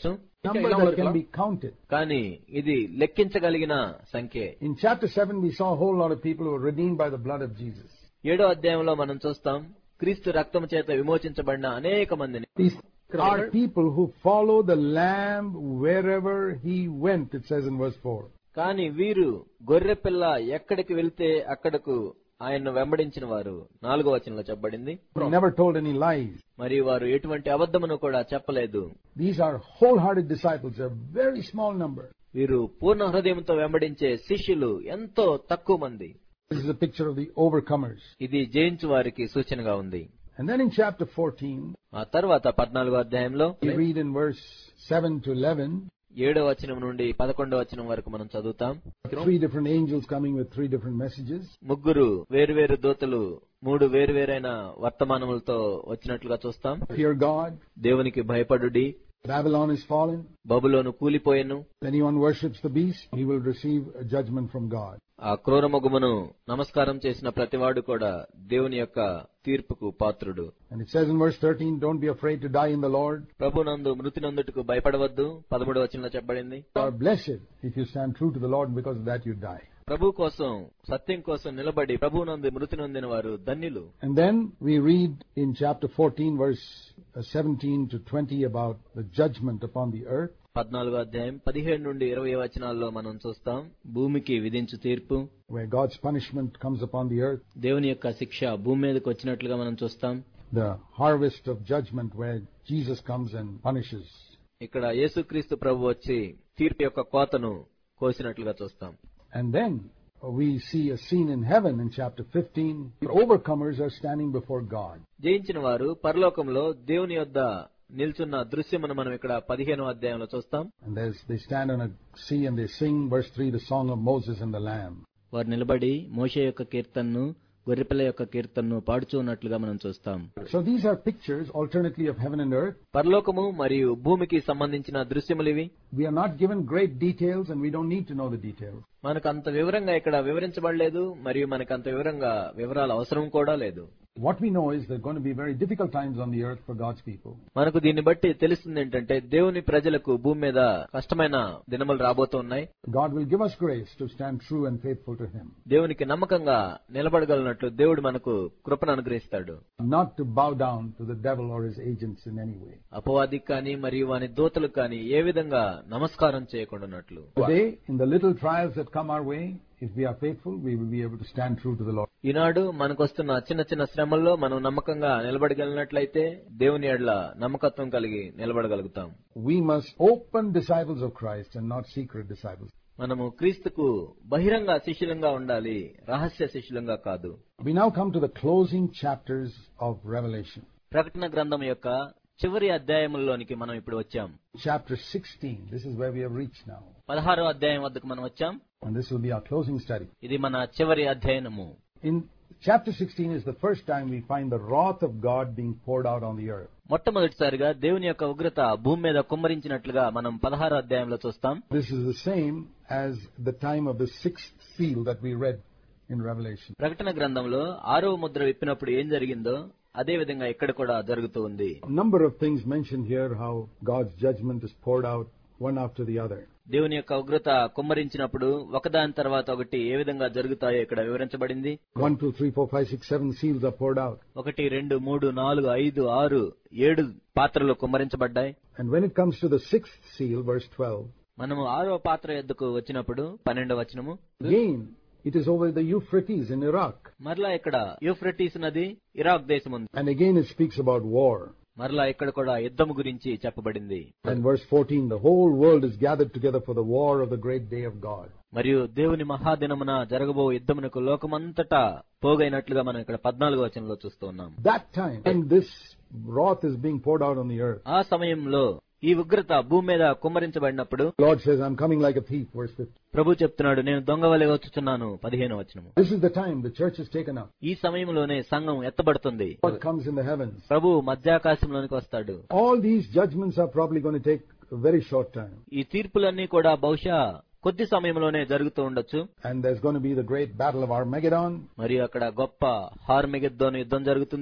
number that can be counted. కానీ ఇది లెక్కించగలిగిన సంఖ్య. In chapter seven we saw a whole lot of people who were redeemed by the blood of Jesus. ఏడో అధ్యాయంలో మనం చూస్తాం క్రీస్తు రక్తము చేత విమోచించబడిన అనేక మందిని. These are people who follow the Lamb wherever he went, it says in verse four. కానీ వీరు గొర్రెపిల్ల ఎక్కడికి వెళ్తే అక్కడకు ఆయన్ను వెంబడించిన వారు. నాలుగో వచనంలో చెప్పబడింది. He never told any lies. మరి వారు ఎటువంటి అబద్ధమును కూడా చెప్పలేదు. These are wholehearted disciples, a very small number. వీరు పూర్ణ హృదయంతో వెంబడించే శిష్యులు ఎంతో తక్కువ మంది. This is a picture of the overcomers. ఇది జయించు వారికి సూచనగా ఉంది. And then in chapter fourteen, ఆ తర్వాత పద్నాలుగో అధ్యాయంలో we read in verse seven to eleven, ఏడో వచనం నుండి పదకొండో వచనం వరకు మనం చదువుతాం. three different angels coming with three different messages. ముగ్గురు వేరువేరు దూతలు మూడు వేరువేరైన వర్తమానములతో వచ్చినట్లుగా చూస్తాం. Fear God. దేవునికి భయపడుడి. Babylon is fallen. Babylon కూలిపోయెను. If anyone worships the beast, he will receive a judgment from God. ఆ క్రూరమగుమును నమస్కారం చేసిన ప్రతివాడు కూడా దేవుని యొక్క తీర్పుకు పాత్రుడు. And it says in verse thirteen, don't be afraid to die in the Lord. ప్రభునందు మృతి నందుటకు భయపడవద్దు. పదమూడవ వచనంలో చెప్పబడింది. You are blessed if you stand true to the Lord, and because of that you die. ప్రభు కోసం సత్యం కోసం నిలబడి ప్రభునందు మృతి నొందిన వారు ధన్యులు. And then we read in chapter fourteen, verse seventeen to twenty about the judgment upon the earth. పద్నాలుగో అధ్యాయం పదిహేడు నుండి ఇరవై వచనాల్లో మనం చూస్తాం భూమికి విధించు తీర్పు, where God's punishment comes upon the earth. దేవుని యొక్క శిక్ష భూమి మీదకి వచ్చినట్లుగా మనం చూస్తాం. The harvest of judgment, where Jesus comes and punishes. ఇక్కడ యేసుక్రీస్తు ప్రభు వచ్చి తీర్పు యొక్క కోతను కోసినట్లుగా చూస్తాం. And then we see a scene in heaven in chapter fifteen. The overcomers are standing before God. జయించిన వారు పరలోకంలో దేవుని యొద్ద నిల్చున్న దృశ్యమును మనం ఇక్కడ పదిహేనో అధ్యాయంలో చూస్తాం. And there's, they stand on a sea and they sing, verse three, the song of Moses and the Lamb. వారు నిలబడి మోషే యొక్క కీర్తనను గొర్రెపిల్ల యొక్క కీర్తనను పాడుచూ ఉన్నట్లుగా మనం చూస్తాం. So these are pictures alternately of heaven and earth. పరలోకము మరియు భూమికి సంబంధించిన దృశ్యములివి. We are not given great details and we don't need to know the details. మనకు అంత వివరంగా ఇక్కడ వివరించబడలేదు మరియు మనకు అంత వివరంగా వివరాల అవసరం కూడా లేదు. What we know is there are going to be very difficult times on the earth for God's people. మనకు దీన్ని బట్టి తెలుస్తుంది ఏంటంటే దేవుని ప్రజలకు భూమి మీద కష్టమైన దినములు రాబోతున్నాయి. God will give us grace to stand true and faithful to Him. దేవునికి నమ్మకంగా నిలబడగలిగినట్లు దేవుడు మనకు కృపను అనుగ్రహిస్తాడు. Not to bow down to the devil or his agents in any way. అపవాదికి కానీ మరియు వాని దూతలకు కానీ ఏ విధంగా నమస్కారం చేయకుండానట్లు. Today, in the little trials that come our way, if we are faithful, we will be able to stand true to the Lord. ఈనాడు మనకు వస్తున్న చిన్న చిన్న శ్రమల్లో మనం నమ్మకంగా నిలబడగలిగినట్లయితే దేవుని యెడల నమ్మకత్వం కలిగి నిలబడగలుగుతాం. We must open disciples of Christ and not secret disciples. మనము క్రీస్తుకు బహిరంగ శిష్యులంగా ఉండాలి, రహస్య శిష్యులంగా కాదు. We now come to the closing chapters of Revelation. ప్రకటన గ్రంథం యొక్క చివరి అధ్యాయముల్లోనికి మనం ఇప్పుడు వచ్చాం. Chapter sixteen, this is where we have reached now. పదహారో అధ్యాయం వద్దకు మనం వచ్చాం. And this will be our closing study. ఇది మన చివరి అధ్యయనము. In chapter sixteen is the first time we find the wrath of God being poured out on the earth. మొట్టమొదటిసారిగా దేవుని యొక్క ఉగ్రత భూమి మీద కుమ్మరించినట్లుగా మనం పదహారో అధ్యాయంలో చూస్తాం. This is the same as the time of the sixth seal that we read in Revelation. ప్రకటన గ్రంథంలో ఆరవ ముద్ర విప్పినప్పుడు ఏం జరిగిందో అదే విధంగా ఇక్కడ కూడా జరుగుతూ ఉంది. A number of things mentioned here, how God's judgment is poured out one after the other. దేవుని యొక్క ఉగ్రత కుమ్మరించినప్పుడు ఒకదాని తర్వాత ఒకటి ఏ విధంగా జరుగుతాయో ఇక్కడ వివరించబడింది. One, two, three, four, five, six, seven seals are poured out. ఒకటి రెండు మూడు నాలుగు ఐదు ఆరు ఏడు పాత్రలు కుమ్మరించబడ్డాయి. And when it comes to the sixth seal, verse twelve, మనము ఆరో పాత్ర ఎద్దుకు వచ్చినప్పుడు పన్నెండవ వచనము, again it is over the Euphrates in Iraq. మరలా ఇక్కడ యూఫ్రటీస్ నది ఇరాక్ దేశం ఉంది. And again it speaks about war. మరలా ఇక్కడ కూడా యుద్ధము గురించి చెప్పబడింది. And verse fourteen, the whole world is gathered together for the war of the great day of God. మరియు దేవుని మహాదినమున జరగబో యుద్ధమునకు లోకమంతటా పోగైనట్లుగా మనం ఇక్కడ పద్నాలుగో వచనంలో చూస్తూ ఉన్నాం. That time, when this wrath is being poured out on the earth, ఆ సమయంలో ఈ ఉగ్రత భూమి మీద కుమ్మరించబడినప్పుడు Lord says, I'm coming like a thief, verse fifty. ప్రభు చెప్తున్నాడు, నేను దొంగవలె వచ్చుచున్నాను, పదిహేను వచనము. This is the time the church is taken up. ఈ సమయంలోనే సంఘం ఎత్తబడుతుంది. God comes in the heavens. ప్రభు మధ్యాకాశంలోనికి వస్తాడు. All these judgments are probably going to take a very short time. ఈ తీర్పులన్నీ కూడా బహుశా కొద్ది సమయంలోనే జరుగుతూ ఉండొచ్చు. And there's going to be the great battle of Armageddon. మరియు అక్కడ గొప్ప హార్మెగెద్దోను యుద్ధం జరుగుతుంది.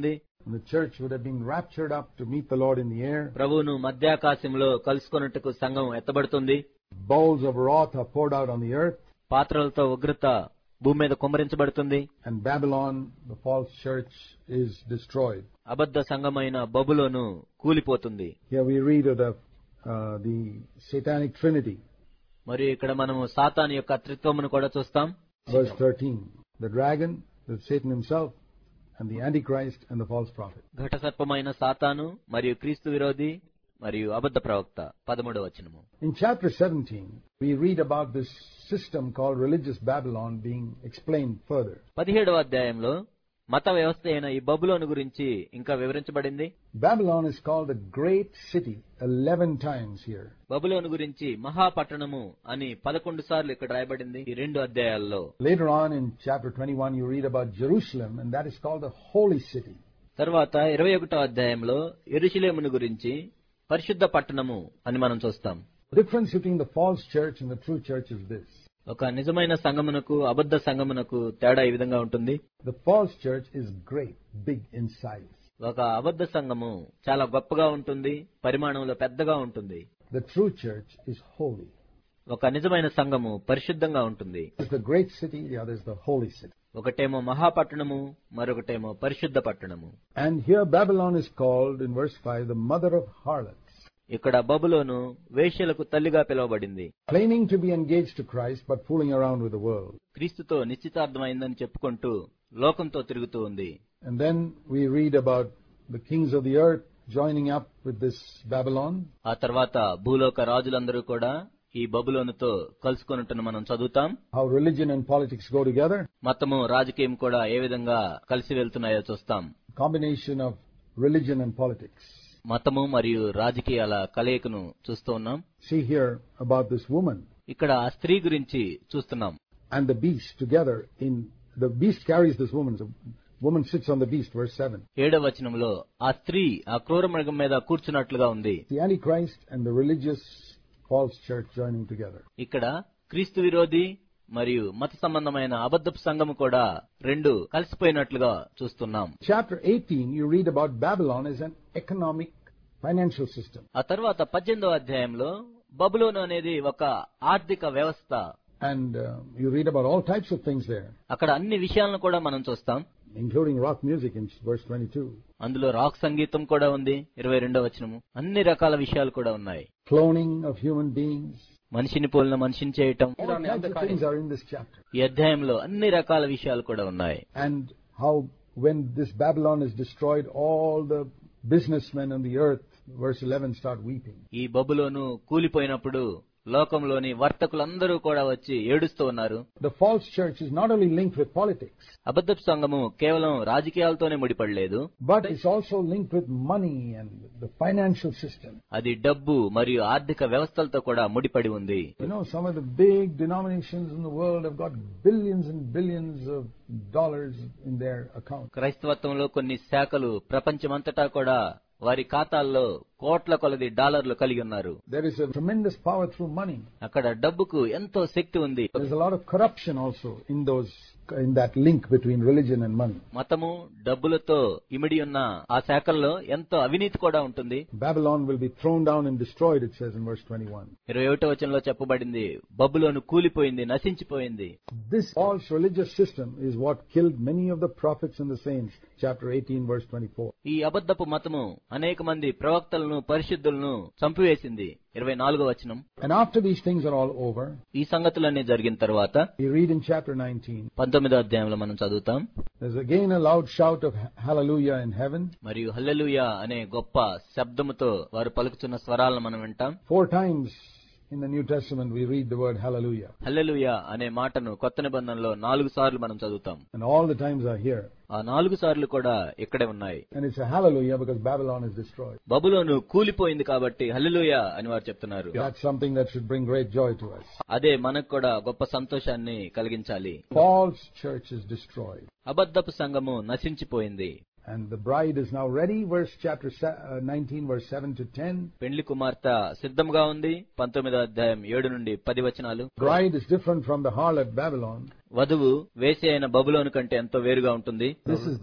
And the church would have been raptured up to meet the Lord in the air. ప్రభువును మధ్యాకాశంలో కలుసుకొనుటకు సంఘం ఎత్తబడుతుంది. Bowls of wrath are poured out on the earth. పాత్రలతో ఉగ్రత భూమి మీద కుమ్మరించబడుతుంది. And Babylon, the false church, is destroyed. అబద్ధ సంఘమైన బబులోను కూలిపోతుంది. Here we read of the, uh, the satanic trinity. మరియు ఇక్కడ మనము సాతాను యొక్క త్రిత్వమును కూడా చూస్తాం. Verse thirteen. The dragon, the Satan himself, and the Antichrist and the false prophet. ఘట సర్పమైన సాతాను మరియు క్రీస్తు విరోధి మరియు అబద్ధ ప్రవక్త. పదమూడవ వచనము. In chapter seventeen, we read about this system called religious Babylon being explained further. పదిహేడవ అధ్యాయంలో మత వ్యవస్థ అయిన ఈ బబులోను గురించి ఇంకా వివరించబడింది. Babylon is called the great city eleven times here. బబులోను గురించి మహాపట్టణము అని పదకొండు సార్లు ఇక్కడ రాయబడింది ఈ రెండు అధ్యాయాల్లో. Later on in chapter twenty-one, you read about Jerusalem, and that is called the holy city. తర్వాత ఇరవై ఒకటో అధ్యాయంలో యెరూషలేమును గురించి పరిశుద్ధ పట్టణము అని మనం చూస్తాం. The difference between the false church and the true church is this. ఒక నిజమైన సంఘమునకు అబద్ధ సంఘమునకు తేడా ఈ విధంగా ఉంటుంది. The false church is great, big in size. ఒక అబద్ధ సంఘము చాలా గొప్పగా ఉంటుంది, పరిమాణంలో పెద్దగా ఉంటుంది. The true church is holy. ఒక నిజమైన సంఘము పరిశుద్ధంగా ఉంటుంది. It's the great city, the other is the holy city. ఒకటేమో మహాపట్టణము, మరొకటేమో పరిశుద్ధ పట్టణము. And here Babylon is called in verse five the mother of harlots. ఇక్కడ బబులోను వేశ్యలకు తల్లిగా పిలువబడింది. Claiming to be engaged to Christ but fooling around with the world. క్రీస్తుతో నిశ్చితార్థమైందని చెప్పుకుంటూ లోకంతో తిరుగుతూ ఉంది. And then we read about the kings of the earth joining up with this Babylon. ఆ తర్వాత భూలోక రాజులందరూ కూడా ఈ బబులోనుతో కలుసుకొనుటను మనం చదువుతాం. How religion and politics go together. మతము రాజకీయం కూడా ఏ విధంగా కలిసి వెళ్తున్నాయో చూస్తాం. Combination of religion and politics. మతము మరియు రాజకీయాల కలయికను చూస్తూ ఉన్నాం. See here about this woman. ఇక్కడ ఆ స్త్రీ గురించి చూస్తున్నాం. And the beast together in the beast carries this woman. The woman sits on the beast, verse seven. ఏడవ వచనంలో ఆ స్త్రీ ఆ క్రూర మృగం మీద కూర్చున్నట్లుగా ఉంది. The Antichrist and the religious false church joining together. ఇక్కడ క్రీస్తు విరోధి మరియు మత సంబంధమైన అబద్ధపు సంఘము కూడా రెండు కలిసిపోయినట్లుగా చూస్తున్నాం. Chapter eighteen, you read about Babylon as an economic financial system. ఆ తర్వాత పద్దెనిమిదవ అధ్యాయంలో బబులోను అనేది ఒక ఆర్థిక వ్యవస్థ. And uh, you read about all types of things there. అక్కడ అన్ని విషయాలను కూడా మనం చూస్తాం. Including rock music in verse twenty-two. అందులో రాక్ సంగీతం కూడా ఉంది. ఇరవై రెండవ వచనము. అన్ని రకాల విషయాలు కూడా ఉన్నాయి. Cloning of human beings. మనిషిని పోలిన మనిషిని చేయటం. All kinds of things are in this chapter. ఈ అధ్యాయంలో అన్ని రకాల విషయాలు కూడా ఉన్నాయి. And how when this Babylon is destroyed, all the businessmen on the earth, verse eleven, start weeping. ఈ బబులోను కూలిపోయినప్పుడు లోకంలోని వర్తకులందరూ కూడా వచ్చి ఏడుస్తూ ఉన్నారు. The false church is not only linked with politics. అబద్ధపు సంఘము కేవలం రాజకీయాలతోనే ముడిపడలేదు. But it's also linked with money and the financial system. అది డబ్బు మరియు ఆర్థిక వ్యవస్థలతో కూడా ముడిపడి ఉంది. You know, some of the big denominations in the world have got billions and billions of dollars in their account. క్రైస్తవత్వంలో కొన్ని శాఖలు ప్రపంచమంతటా కూడా వారి ఖాతాల్లో కోట్ల కొలది డాలర్లు కలిగి ఉన్నారు. There is a tremendous power through money. అక్కడ డబ్బుకు ఎంతో శక్తి ఉంది. There is a lot of corruption also in those in that link between religion and money. మతము డబ్బులతో ఇమిడి ఉన్న ఆ శాఖల్లో ఎంతో అవినీతి కూడా ఉంటుంది. Babylon will be thrown down and destroyed, it says in verse twenty-one. ఇరవై ఒకటవ వచనంలో చెప్పబడింది బబులోను కూలిపోయింది, నశించిపోయింది. This false religious system is what killed many of the prophets and the saints, chapter eighteen verse twenty-four. ఈ అబద్ధపు మతము అనేక మంది ప్రవక్తలను పరిశుద్ధులను చంపివేసింది. ఇరవై నాలుగవ వచనం. And after these things are all over, ఈ సంగతులన్నీ జరిగిన తర్వాత we read in chapter nineteen. పంతొమ్మిదో అధ్యాయంలో మనం చదువుతాం. There's again a loud shout of hallelujah in heaven. మరియు హల్లెలూయా అనే గొప్ప శబ్దముతో వారు పలుకుతున్న స్వరాలను మనం వింటాం. Four times in the New Testament we read the word hallelujah. హల్లెలూయా అనే మాటను కొత్త నిబంధనలో నాలుగు సార్లు మనం చదువుతాం. And all the times are here. ఆ నాలుగు సార్లు కూడా ఇక్కడే ఉన్నాయి. And it's a hallelujah because Babylon is destroyed. బబులోను కూలిపోయింది కాబట్టి హల్లెలూయా అని వారు చెప్తున్నారు. That's something that should bring great joy to us. అదే మనకు కూడా గొప్ప సంతోషాన్ని కలిగించాలి. False church is destroyed. అబద్ధపు సంఘము నశించిపోయింది. And the bride is now ready, verse chapter nineteen, verse seven to ten. పెండ్లి కుమార్తె సిద్ధంగా ఉంది. పంతొమ్మిదో అధ్యాయం ఏడు నుండి పది వచనాలు. Bride is different from the harlot Babylon. వధువు వేశ్య అయిన బబులోను కంటే ఎంతో వేరుగా ఉంటుంది. This is the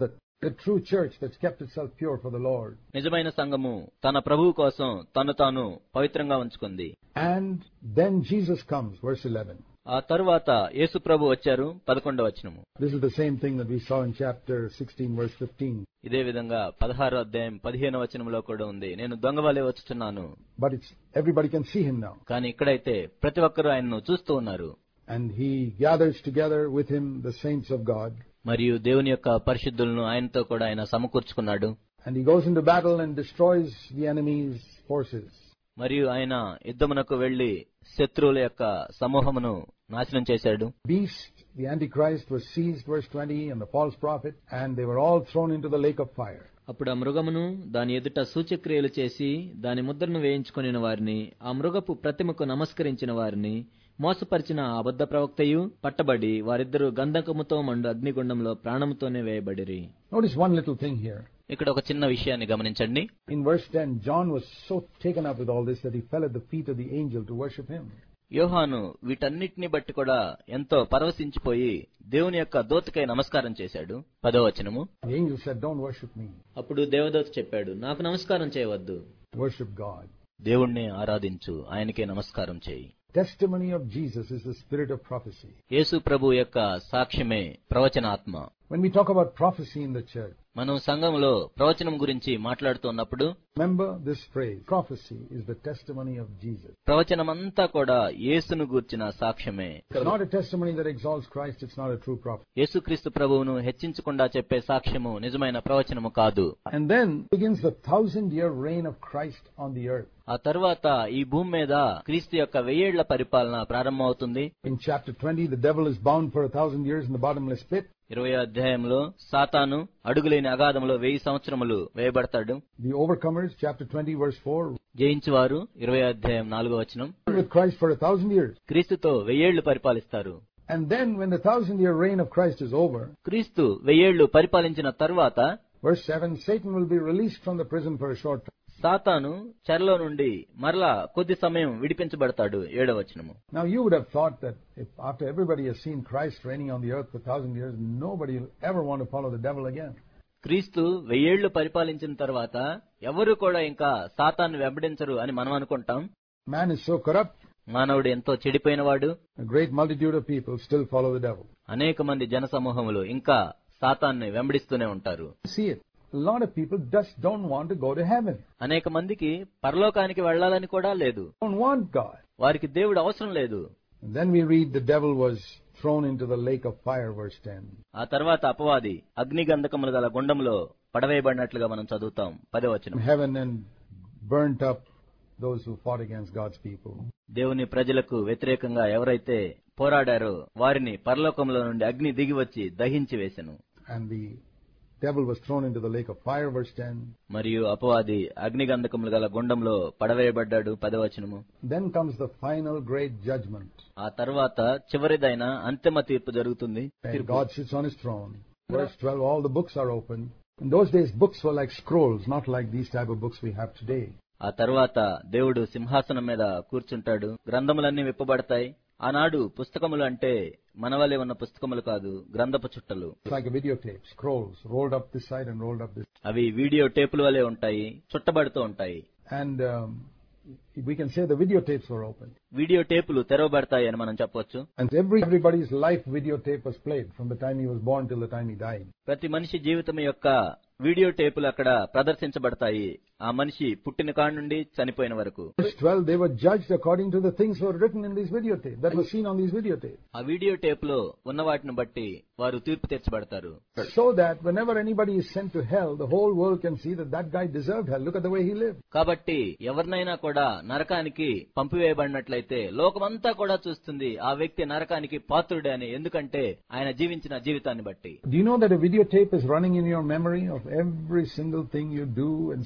The true church that's kept itself pure for the Lord. నిజమైన సంఘము తన ప్రభువు కోసం తను తాను పవిత్రంగా ఉంచుకుంది. And then Jesus comes, verse eleven. ఆ తరువాత యేసు ప్రభు వచ్చారు, పదకొండవ వచనము. This is the same thing that we saw in chapter sixteen, verse fifteen. ఇదే విధంగా పదహారో అధ్యాయం పదిహేను వచనంలో కూడా ఉంది, నేను దొంగవాలే వచ్చుచున్నాను. But it's everybody can see him now. కానీ ఇక్కడైతే ప్రతి ఒక్కరూ ఆయన్ను చూస్తూ ఉన్నారు. And he gathers together with him the saints of God. మరియు దేవుని యొక్క పరిశుద్ధులను ఆయనతో కూడా ఆయన సమకూర్చుకున్నాడు. And he goes into battle and destroys the enemy's forces. మరియు ఆయన యుద్ధమునకు వెళ్లి శత్రువుల యొక్క సమూహమును నాశనం చేశాడు. Beast, the Antichrist, was seized, verse twenty, and the false prophet, and they were all thrown into the lake of fire. అప్పుడు ఆ మృగమును దాని ఎదుట సూచక్రియలు చేసి దాని ముద్రను వేయించుకొనిన వారిని, ఆ మృగపు ప్రతిమకు నమస్కరించిన వారిని, మోసపరిచిన అబద్ధ ప్రవక్తయు పట్టబడి వారిద్దరూ గంధకముతో మండు అగ్నిగుండంలో ప్రాణముతోనే వేయబడిరి. Notice one little thing here. ఇక్కడ ఒక చిన్న విషయాన్ని గమనించండి. In verse ten, John was so taken up with all this that he fell at the feet of the angel to worship him. యోహాను వీటన్నిటిని బట్టి కూడా ఎంతో పరవశించిపోయి దేవుని యొక్క దూతకై నమస్కారం చేశాడు. పదో వచనము. The angel said, "Don't worship me. అప్పుడు దేవదూత చెప్పాడు, నాకు నమస్కారం చేయవద్దు, Worship God." దేవుణ్ణి ఆరాధించు, ఆయనకే నమస్కారం చేయి. Testimony of Jesus is the spirit of prophecy. యేసు ప్రభు యొక్క సాక్ష్యమే ప్రవచనాత్మ. When we talk about prophecy in the church, మనం సంఘంలో ప్రవచనం గురించి మాట్లాడుతున్నప్పుడు remember this phrase, prophecy is the testimony of Jesus. ప్రవచనమంతా కూడా యేసును గూర్చిన సాక్ష్యమే. It's not a testimony that exalts Christ, it's not a true prophet. యేసుక్రీస్తు ప్రభువును హెచ్చించకుండా చెప్పే సాక్ష్యము నిజమైన ప్రవచనము కాదు. And then begins the thousand year reign of Christ on the earth. ఆ తర్వాత ఈ భూమి మీద క్రీస్తు యొక్క వెయ్యేళ్ల పరిపాలన ప్రారంభమవుతుంది. In chapter twenty, the devil is bound for a thousand years in the bottomless pit. ఇరవై అధ్యాయంలో సాతాను అడుగులేని అగాధంలో వెయ్యి సంవత్సరములు వేయబడతాడు. The overcomers, chapter twenty, verse four. జయించువారు ఇరవై అధ్యాయం నాలుగో వచనం. With Christ for a thousand years. క్రీస్తుతో వెయ్యేళ్లు పరిపాలిస్తారు. And then when the thousand year reign of Christ is over, క్రీస్తు వెయ్యేళ్లు పరిపాలించిన తరువాత, verse seven, Satan will be released from the prison for a short time. సాతాను చెరలో నుండి మరలా కొద్ది సమయం విడిపించబడతాడు. ఏడవ వచనము. Now you would have thought that if after everybody has seen Christ reigning on the earth for a thousand years, nobody will ever want to follow the devil again. క్రీస్తు వెయ్యేళ్లు పరిపాలించిన తర్వాత ఎవరు కూడా ఇంకా సాతాను వెంబడించరు అని మనం అనుకుంటాం. Man is so corrupt. మానవుడు ఎంతో చెడిపోయినవాడు. A great multitude of people still follow the devil. అనేక మంది జన సమూహములు ఇంకా సాతాన్ని వెంబడిస్తూనే ఉంటారు. See it. A lot of people just don't want to go to heaven. అనేక మందికి పరలోకానికి వెళ్లాలని కూడా లేదు. Don't want God. వారికి దేవుడు అవసరం లేదు. And then we read the devil was thrown into the lake of fire, verse ten. ఆ తర్వాత అపవాది అగ్ని గంధకములు గల గుండంలో పడవేయబడినట్లుగా మనం చదువుతాం. పదో వచనం. Heaven and burnt up those who fought against God's people. దేవుని ప్రజలకు వ్యతిరేకంగా ఎవరైతే పోరాడారో వారిని పరలోకంలో నుండి అగ్ని దిగి వచ్చి దహించి వేసెను. And the devil was thrown into the lake of fire, verse ten. మరియు అపవాది అగ్ని గంధకములు గల గుండంలో పడవేయబడ్డాడు. పదో వచనము. Then comes the final great judgment. ఆ తర్వాత చివరిదైన అంతిమ తీర్పు జరుగుతుంది. And God sits on his throne. Verse twelve, all the books are open. In those days books were like scrolls, not like these type of books we have today. ఆ తర్వాత దేవుడు సింహాసనం మీద కూర్చుంటాడు, గ్రంథములన్నీ విప్పబడతాయి. ఆనాడు పుస్తకములు అంటే మనవలే ఉన్న పుస్తకములు కాదు, గ్రంథపు చుట్టలు. Like a videotape, scrolls rolled up this side and rolled up this. అవి వీడియో టేపుల వలె ఉంటాయి, చుట్టబడుతూ ఉంటాయి. And um, we can say the videotapes were open. Video టేపులు తెరవబడతాయి అని మనం చెప్పొచ్చు. And every everybody's life videotape was played from the time he was born till the time he died. ప్రతి మనిషి జీవితం యొక్క వీడియో టేపులు అక్కడ ప్రదర్శించబడతాయి, ఆ మనిషి పుట్టిన కాడి నుండి చనిపోయిన వరకు. Verse twelve, they were judged according to the things that were written in these videotapes, that was seen on these videotapes. ఆ వీడియో టేపులో ఉన్న వాటిని బట్టి వారు తీర్పు తీర్చబడతారు. So that whenever anybody is sent to hell, the whole world can see that that guy deserved hell. Look at the way he lived. కాబట్టి ఎవరినైనా కూడా నరకానికి పంపివేయబడినట్లయితే లోకమంతా కూడా చూస్తుంది ఆ వ్యక్తి నరకానికి పాత్రుడే అని, ఎందుకంటే ఆయన జీవించిన జీవితాన్ని బట్టి. Do you know that a videotape is running in your memory of every single thing you do and say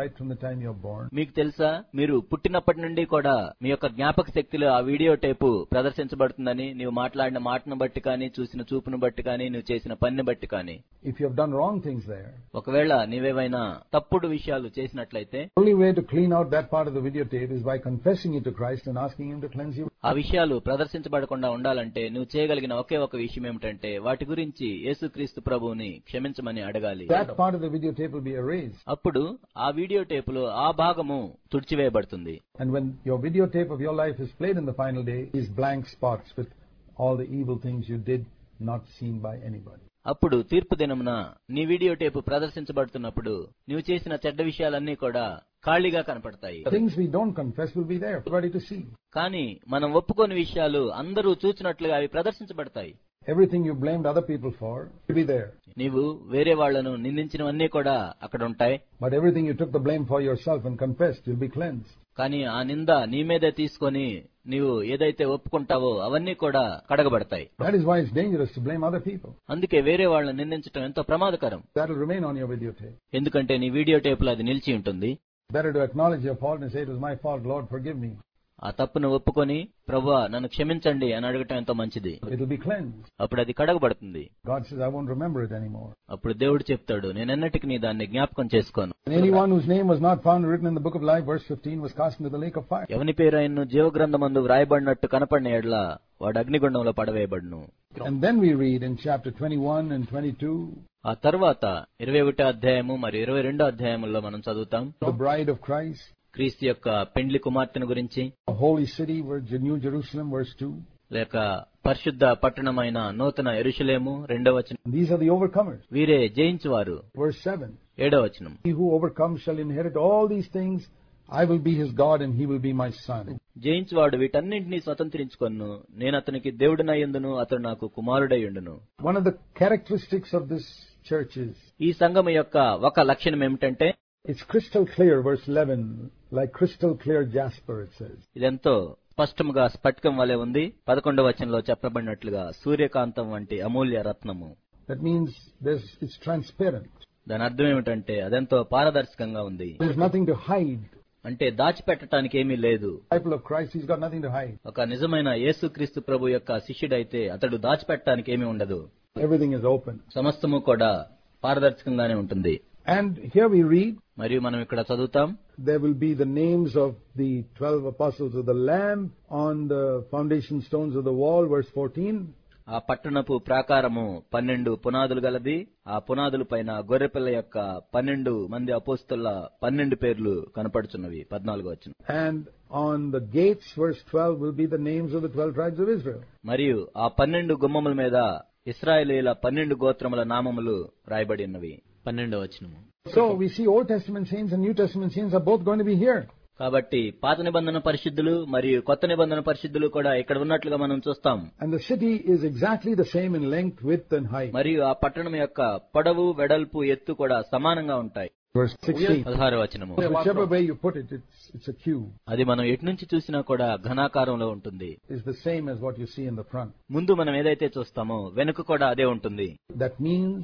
right from the time you're born. మీకు తెలుసా, మీరు పుట్టినప్పటి నుండి కూడా మీ యొక్క జ్ఞాపక శక్తిలో ఆ వీడియో టేపు ప్రదర్శించబడుతుందని, నీవు మాట్లాడిన మాటను బట్టి కానీ, చూసిన చూపును బట్టి కానీ, నువ్వు చేసిన పనిని బట్టి కానీ. If you have done wrong things there, ఒకవేళ నీవేవైనా తప్పుడు విషయాలు చేసినట్లయితే, the only way to clean out that part of the videotape is by confessing it to Christ and asking Him to cleanse you. ఆ విషయాలు ప్రదర్శించబడకుండా ఉండాలంటే నువ్వు చేయగలిగిన ఒకే ఒక విషయం ఏమిటంటే వాటి గురించి యేసుక్రీస్తు ప్రభువుని క్షమించమని అడగాలి. That part of the videotape will be erased. అప్పుడు ఆ వీడియో టేపులో ఆ భాగము తుడిచివేయబడుతుంది. And when your videotape of your life is played in the final day, is blank spots with all the evil things you did not seen by anybody. అప్పుడు తీర్పు దినమున నీ video tape ప్రదర్శించబడుతున్నప్పుడు నువ్వు చేసిన చెడ్డ విషయాలన్నీ కూడా ఖాళీగా కనపడతాయి. Things we don't confess will be there, ready to see. కానీ మనం ఒప్పుకోని విషయాలు అందరూ చూచినట్లుగా అవి ప్రదర్శించబడతాయి. Everything you blamed other people for will be there. నీవు వేరే వాళ్లను నిందించినవన్నీ కూడా అక్కడ ఉంటాయి. But everything you took the blame for yourself and confessed will be cleansed. కానీ ఆ నింద నీ మీదే తీసుకొని నీవు ఏదైతే ఒప్పుకుంటావో అవన్నీ కూడా కడగబడతాయి. That is why it's dangerous to blame other people. అందుకే వేరే వాళ్ళని నిందించడం ఎంతో ప్రమాదకరం. That will remain on your videotape. ఎందుకంటే నీ వీడియో టేపులో అది నిలిచి ఉంటుంది. Better to acknowledge your fault and say it was my fault, Lord, forgive me. ఆ తప్పును ఒప్పుకొని ప్రభువా నన్ను క్షమించండి అని అడగటం ఎంతో మంచిది. It will be cleansed. అప్పుడు అది కడగబడుతుంది. God says, I won't remember it anymore. అప్పుడు దేవుడు చెప్తాడు, నేనెన్నటికి నీ దాన్ని జ్ఞాపకం చేసుకోను. And anyone whose name was not found written in the book of life, verse fifteen, was cast into the lake of fire. ఎవని పేరు ఆయన్ను జీవగ్రంథమందు వ్రాయబడినట్టు కనపడిన ఎడల వాడు అగ్నిగుండంలో పడవేయబడును. And then we read in chapter twenty-one and twenty-two, ఆ తర్వాత ఇరవై ఒకటో అధ్యాయము మరియు ఇరవై రెండో అధ్యాయముల్లో మనం చదువుతాం the bride of Christ, క్రీస్తు యొక్క పెండ్లి కుమార్తెను గురించి, a holy city, New Jerusalem, verse two. లేక పరిశుద్ధ పట్టణమైన నూతన యెరూషలేము రెండవ వచనం. These are the overcomers. వీరే జయించువారు. Verse seven. ఏడవ వచనం. He who overcomes shall inherit all these things. I will be his God and he will be my son. జయించువాడు వీటన్నింటినీ స్వతంత్రించుకొను, నేను అతనికి దేవుడినయ్యుండును, అతడు నాకు కుమారుడయ్యుండును. One of the characteristics of this church is, ఈ సంఘము యొక్క ఒక లక్షణం ఏమిటంటే, it's crystal clear, verse eleven, like crystal clear jasper, it says. ఇదెంతో స్పష్టముగా స్ఫటికం వలె ఉంది. పదకొండవ వచనంలో చెప్పబడినట్లుగా సూర్యకాంతం వంటి అమూల్య రత్నము. That means there's, it's transparent. దాని అర్థం ఏమిటంటే అదెంతో పారదర్శకంగా ఉంది. There's nothing to hide. అంటే దాచిపెట్టడానికి ఏమీ లేదు. Disciple of Christ, he's got nothing to hide. ఒక నిజమైన యేసుక్రీస్తు ప్రభు యొక్క శిష్యుడైతే అతడు దాచిపెట్టడానికి ఏమీ ఉండదు. Everything is open. సమస్తము కూడా పారదర్శకంగానే ఉంటుంది. And here we read, మరియు మనం ఇక్కడ చదువుతాం, there will be the names of the twelve apostles of the Lamb on the foundation stones of the wall, verse fourteen. ఆ పట్టణపు ప్రాకారము పన్నెండు పునాదులు గలది. ఆ పునాదుల పైన గొర్రెపిల్ల యొక్క పన్నెండు మంది అపోస్తలుల పన్నెండు పేర్లు కనపడుచున్నవి. పద్నాలుగు వచనం. And on the gates, verse twelve, will be the names of the twelve tribes of Israel. మరియు ఆ పన్నెండు గుమ్మముల మీద ఇశ్రాయేలీయుల పన్నెండు గోత్రముల నామములు రాయబడి ఉన్నవి. పన్నెండవ వచనము. So we see Old Testament saints and New Testament saints are both going to be here. కాబట్టి పాత నిబంధన పరిశుద్ధులు మరియు కొత్త నిబంధన పరిశుద్ధులు కూడా ఇక్కడ ఉన్నట్లుగా మనం చూస్తాం. And the city is exactly the same in length, width and height. మరియు ఆ పట్టణం యొక్క పొడవు, వెడల్పు, ఎత్తు కూడా సమానంగా ఉంటాయి. Verse sixteen. పదహారు వచనము. Whichever way you put it, it's, it's a cube. అది మనం ఎటు నుంచి చూసినా కూడా ఘనాకారంలో ఉంటుంది. It's the same as what you see in the front. ముందు మనం ఏదైతే చూస్తామో వెనుక కూడా అదే ఉంటుంది. That means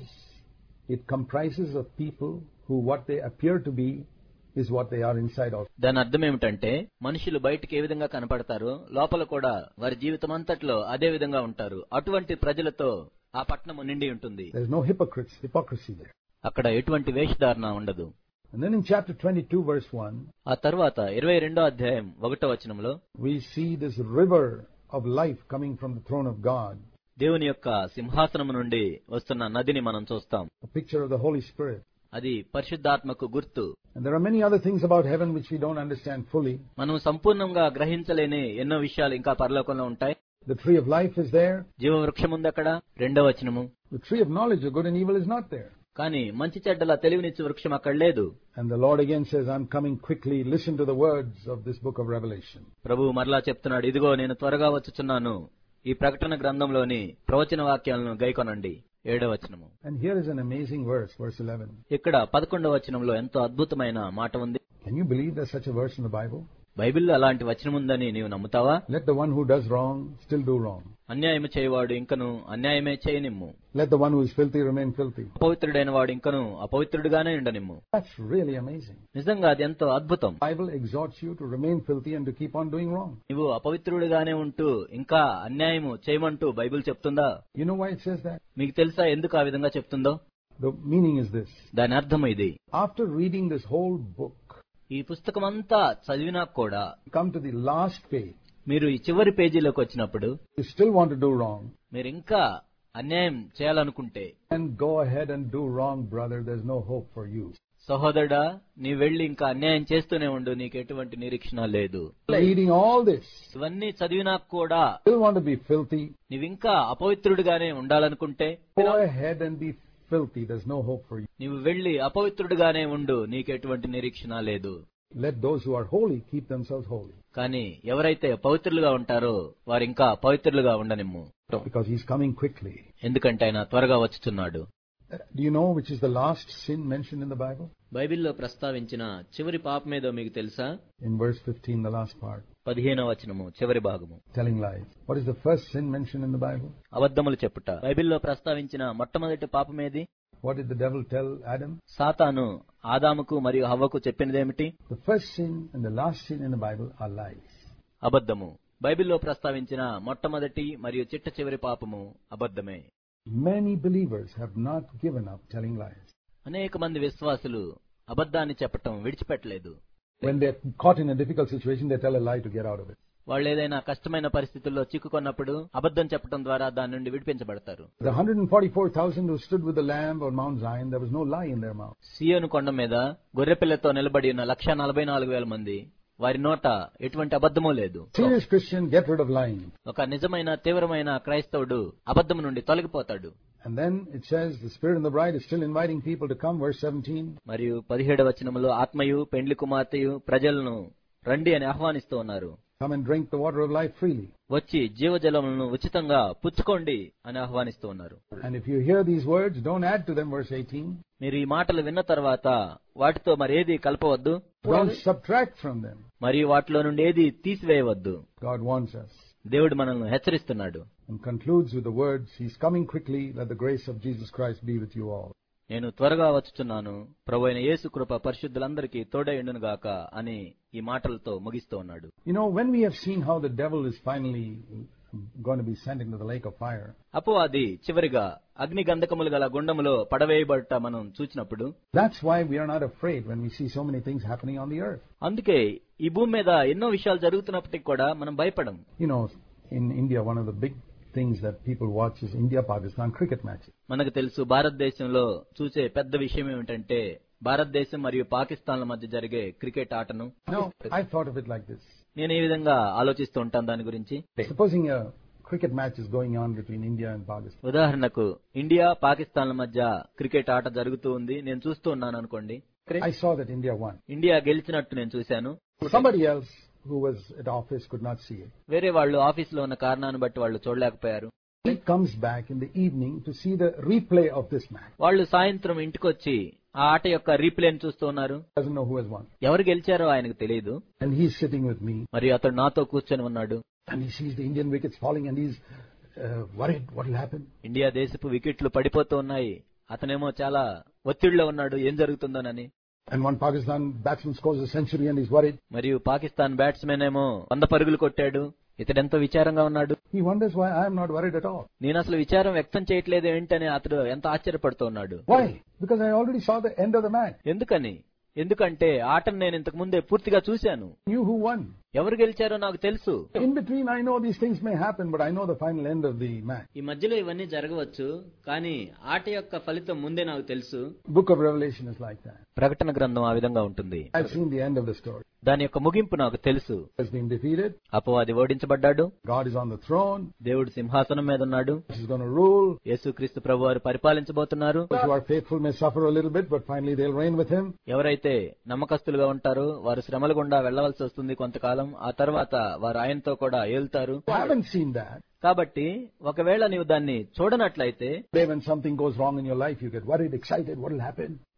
it comprises of people who what they appear to be is what they are inside of. దాని అర్థం ఏమిటంటే మనుషులు బయటికి ఏ విధంగా కనపడతారో లోపల కూడా వారి జీవితం అంతట్లో అదే విధంగా ఉంటారు. అటువంటి ప్రజలతో ఆ పట్టణము నిండి ఉంటుంది. There's no hypocrites, hypocrisy there. అక్కడ ఎటువంటి వేషధారణ ఉండదు. And then in chapter twenty-two, verse one, ఆ తర్వాత ఇరవై రెండో అధ్యాయం ఒకటో వచనంలో we see this river of life coming from the throne of God. దేవుని యొక్క సింహాసనము నుండి వస్తున్న నదిని మనం చూస్తాం. A picture of the Holy Spirit. అది పరిశుద్ధాత్మకు గుర్తు. And there are many other things about heaven which we don't understand fully. మనం సంపూర్ణంగా గ్రహించలేని ఎన్నో విషయాలు ఇంకా పరలోకంలో ఉంటాయి. The tree of life is there. జీవ వృక్షం ఉంది అక్కడ. రెండో వచనము. The tree of knowledge of good and evil is not there. కానీ మంచి చెడ్డల తెలివినిచ్చు వృక్షం అక్కడ లేదు. And the Lord again says, I'm coming quickly. Listen to the words of this book of Revelation. ప్రభువు మరలా చెప్తున్నాడు, ఇదిగో నేను త్వరగా వచ్చుచున్నాను. ఈ ప్రకటన గ్రంథంలోని ప్రవచన వాక్యాలను గైకొనండి. ఏడవ వచనము. And here is an amazing verse, verse eleven. ఇక్కడ పదకొండవ వచనంలో ఎంతో అద్భుతమైన మాట ఉంది. Can you believe there's such a verse in the Bible? బైబిల్లో అలాంటి వచనం ఉందని నీవు నమ్ముతావా? Let the one who does wrong still do wrong. అన్యాయము చేయవాడు ఇంకను అన్యాయమే చేయనిమ్ము. Let the one who is filthy remain filthy. అపవిత్రుడైన వాడు ఇంకను అపవిత్రుడుగానే ఉండనిమ్ము. That's really amazing. నిజంగా అది ఎంతో అద్భుతం. The Bible exhorts you to remain filthy and to keep on doing wrong. నువ్వు అపవిత్రుడుగానే ఉంటూ ఇంకా అన్యాయము చేయమంటూ బైబిల్ చెప్తుందా? You know why it says that? మీకు తెలుసా ఎందుకు ఆ విధంగా చెప్తుందో? The meaning is this. దాని అర్థం ఇది. After reading this whole book, ఈ పుస్తకమంతా చదివినా కూడా come to the last page. మీరు ఈ చివరి పేజీలోకి వచ్చినప్పుడు You still want to do wrong. మీరు ఇంకా అన్యాయం చేయాలనుకుంటే And go ahead and do wrong, brother. There's no hope for you. సహోదరుడా, నీ వెళ్లి ఇంకా అన్యాయం చేస్తూనే ఉండు, నీకు ఎటువంటి నిరీక్షణ లేదు. Reading all this, ఇవన్నీ చదివినా కూడా still want to be filthy. నీవింకా అపవిత్రుడుగానే ఉండాలనుకుంటే Go ahead and be filthy. There's no hope for you. నీవు వెళ్లి అపవిత్రుడుగానే ఉండు, నీకు ఎటువంటి నిరీక్షణ లేదు. Let those who are holy keep themselves holy. కానీ ఎవరైతే పవిత్రులుగా ఉంటారో వారు ఇంకా పవిత్రులుగా ఉండనిమ్ము. Because he's coming quickly. ఎందుకంటే ఆయన త్వరగా వచ్చుచున్నాడు. Do you know which is the last sin mentioned in the Bible? బైబిల్లో ప్రస్తావించిన చివరి పాపమేదో మీకు తెలుసా? In verse fifteen, the last part. పదిహేనవ వచనము చివరి భాగము. Telling lies. What is the first sin mentioned in the Bible? అబద్ధములు చెప్పుట. బైబిల్లో ప్రస్తావించిన మొట్టమొదటి పాపమేది? What did the devil tell Adam? సాతాను ఆదాముకు మరియు హవ్వకు చెప్పినదేమిటి? The first sin and the last sin in the Bible are lies. అబద్ధము. బైబిల్లో ప్రస్తావించిన మొట్టమొదటి మరియు చిట్ట చివరి పాపము అబద్ధమే. Many believers have not given up telling lies. అనేక మంది విశ్వాసులు అబద్ధాన్ని చెప్పటం విడిచిపెట్టలేదు. When they're caught in a difficult situation, they tell a lie to get out of it. వాళ్ళు ఏదైనా కష్టమైన పరిస్థితుల్లో చిక్కుకున్నప్పుడు అబద్ధం చెప్పడం ద్వారా దాని నుండి విడిపించబడతారు. The one hundred forty-four thousand who stood with the Lamb on Mount Zion, there was no lie in their mouth. సియోను కొండ మీద గొర్రెపిల్లతో నిలబడి ఉన్న లక్ష నలభై నాలుగు వేల మంది వారి నోట ఎటువంటి అబద్ధమూ లేదు. Serious Christian, get rid of lying. ఒక నిజమైన తీవ్రమైన క్రైస్తవుడు అబద్ధం నుండి తొలగిపోతాడు. And then it says the Spirit and the bride is still inviting people to come, verse seventeen. మరియు పదిహేడవ వచనములో ఆత్మయు పెండ్లి కుమార్తెయు ప్రజలను రండి అని ఆహ్వానిస్తూ ఉన్నారు. Come and drink the water of life freely. వచ్చి జీవజలములను ఉచితంగా పుచ్చుకోండి అని ఆహ్వానిస్తూ ఉన్నారు. And if you hear these words, don't add to them, verse eighteen. మీరు ఈ మాటలు విన్న తర్వాత వాటితో మరి ఏది కలపవద్దు, Don't subtract from them. మరియు వాటిలో నుండి ఏది తీసివేయవద్దు. God warns us. దేవుడు మనల్ని హెచ్చరిస్తున్నాడు. And concludes with the words, He's coming quickly, let the grace of Jesus Christ be with you all. నేను త్వరగా వచ్చుచున్నాను, ప్రభువైన యేసు కృప పరిశుద్ధులందరికీ తోడైండును గాక అని ఈ మాటలతో ముగిస్తూ ఉన్నాడు. You know, when we have seen how the devil is finally going to be sent into the lake of fire, అపవాది చివరిగా అగ్ని గంధకములు గల గుండములో పడవేయబడట మనం చూచినప్పుడు, that's why we are not afraid when we see so many things happening on the earth. అందుకే ఈ భూమి మీద ఎన్నో విషయాలు జరుగుతున్నప్పటికీ కూడా మనం భయపడం. You know, in India, one of the big things that people watch is India-Pakistan cricket matches. మనకు తెలుసు, భారతదేశంలో చూసే పెద్ద విషయం ఏమిటంటే భారతదేశం మరియు పాకిస్తాన్ల మధ్య జరిగే క్రికెట్ ఆటను. No, I thought of it like this. నేను ఈ విధంగా ఆలోచిస్తూ ఉంటాను దాని గురించి. Supposing a cricket match is going on between India and Pakistan. ఉదాహరణకు ఇండియా పాకిస్తాన్ల మధ్య క్రికెట్ ఆట జరుగుతూ ఉంది, నేను చూస్తూ ఉన్నాను అనుకోండి. I saw that India won. India గెలిచినట్టు నేను చూశాను. Somebody else who was at office could not see it. వేరే వాళ్ళు ఆఫీస్ లో ఉన్న కారణాన్ని బట్టి వాళ్ళు చూడలేకపోయారు. He comes back in the evening to see the replay of this match. వాళ్ళు సాయంత్రం ఇంటికొచ్చి ఆ ఆట యొక్క రీప్లేని చూస్తూ ఉన్నారు. Doesn't know who has won. ఎవరు గెలిచారో ఆయనకు తెలియదు. And he's sitting with me. మరియు అతడు నాతో కూర్చొని ఉన్నాడు. And he sees the Indian wickets falling and he's uh, worried what will happen. India దేశపు వికెట్లు పడిపోతూ ఉన్నాయి. అతనేమో చాలా ఒత్తిడిలో ఉన్నాడు, ఏం జరుగుతుందోనని. And one Pakistan batsman scores a century and he's worried. మరియు పాకిస్తాన్ బ్యాట్స్మెన్ ఏమో వంద పరుగులు కొట్టాడు, ఇతడెంతో విచారంగా ఉన్నాడు. He wonders why I am not worried at all. నేను అసలు విచారం వ్యక్తం చేయట్లేదు ఏంటని అతడు ఎంత ఆశ్చర్యపడుతూ ఉన్నాడు. Why? Because I already saw the end of the match. ఎందుకని? ఎందుకంటే ఆటను నేను ఇంతకు ముందే పూర్తిగా చూశాను. Knew who won. ఎవరు గెలిచారో నాకు తెలుసు. In between I know these things may happen, but I know the final end of the match. ఈ మధ్యలో ఇవన్నీ జరగవచ్చు, కానీ ఆట యొక్క ఫలితం ముందే నాకు తెలుసు. Book of Revelation is like that. ప్రకటన గ్రంథం ఆ విధంగా ఉంటుంది. I've seen the end of the story. దాని యొక్క ముగింపు నాకు తెలుసు. Has been defeated. అపవాది ఓడించబడ్డాడు. God is on the throne. దేవుడు సింహాసనం మీద ఉన్నాడు. He is going to rule. యేసుక్రీస్తు ప్రభువారు పరిపాలించబోతున్నారు. Those who are faithful may suffer a little bit, but finally they'll reign with him. ఎవరైతే నమ్మకస్తులుగా ఉంటారో వారు శ్రమల గుండా వెళ్లవలసి వస్తుంది కొంతకాలం. ఆ తర్వాత వారు ఆయనతో కూడా ఏలుతారు. I haven't seen that. కాబట్టి ఒకవేళ నీవు దాన్ని చూడనట్లయితే, When something goes wrong in your life, you get worried, excited. What will happen?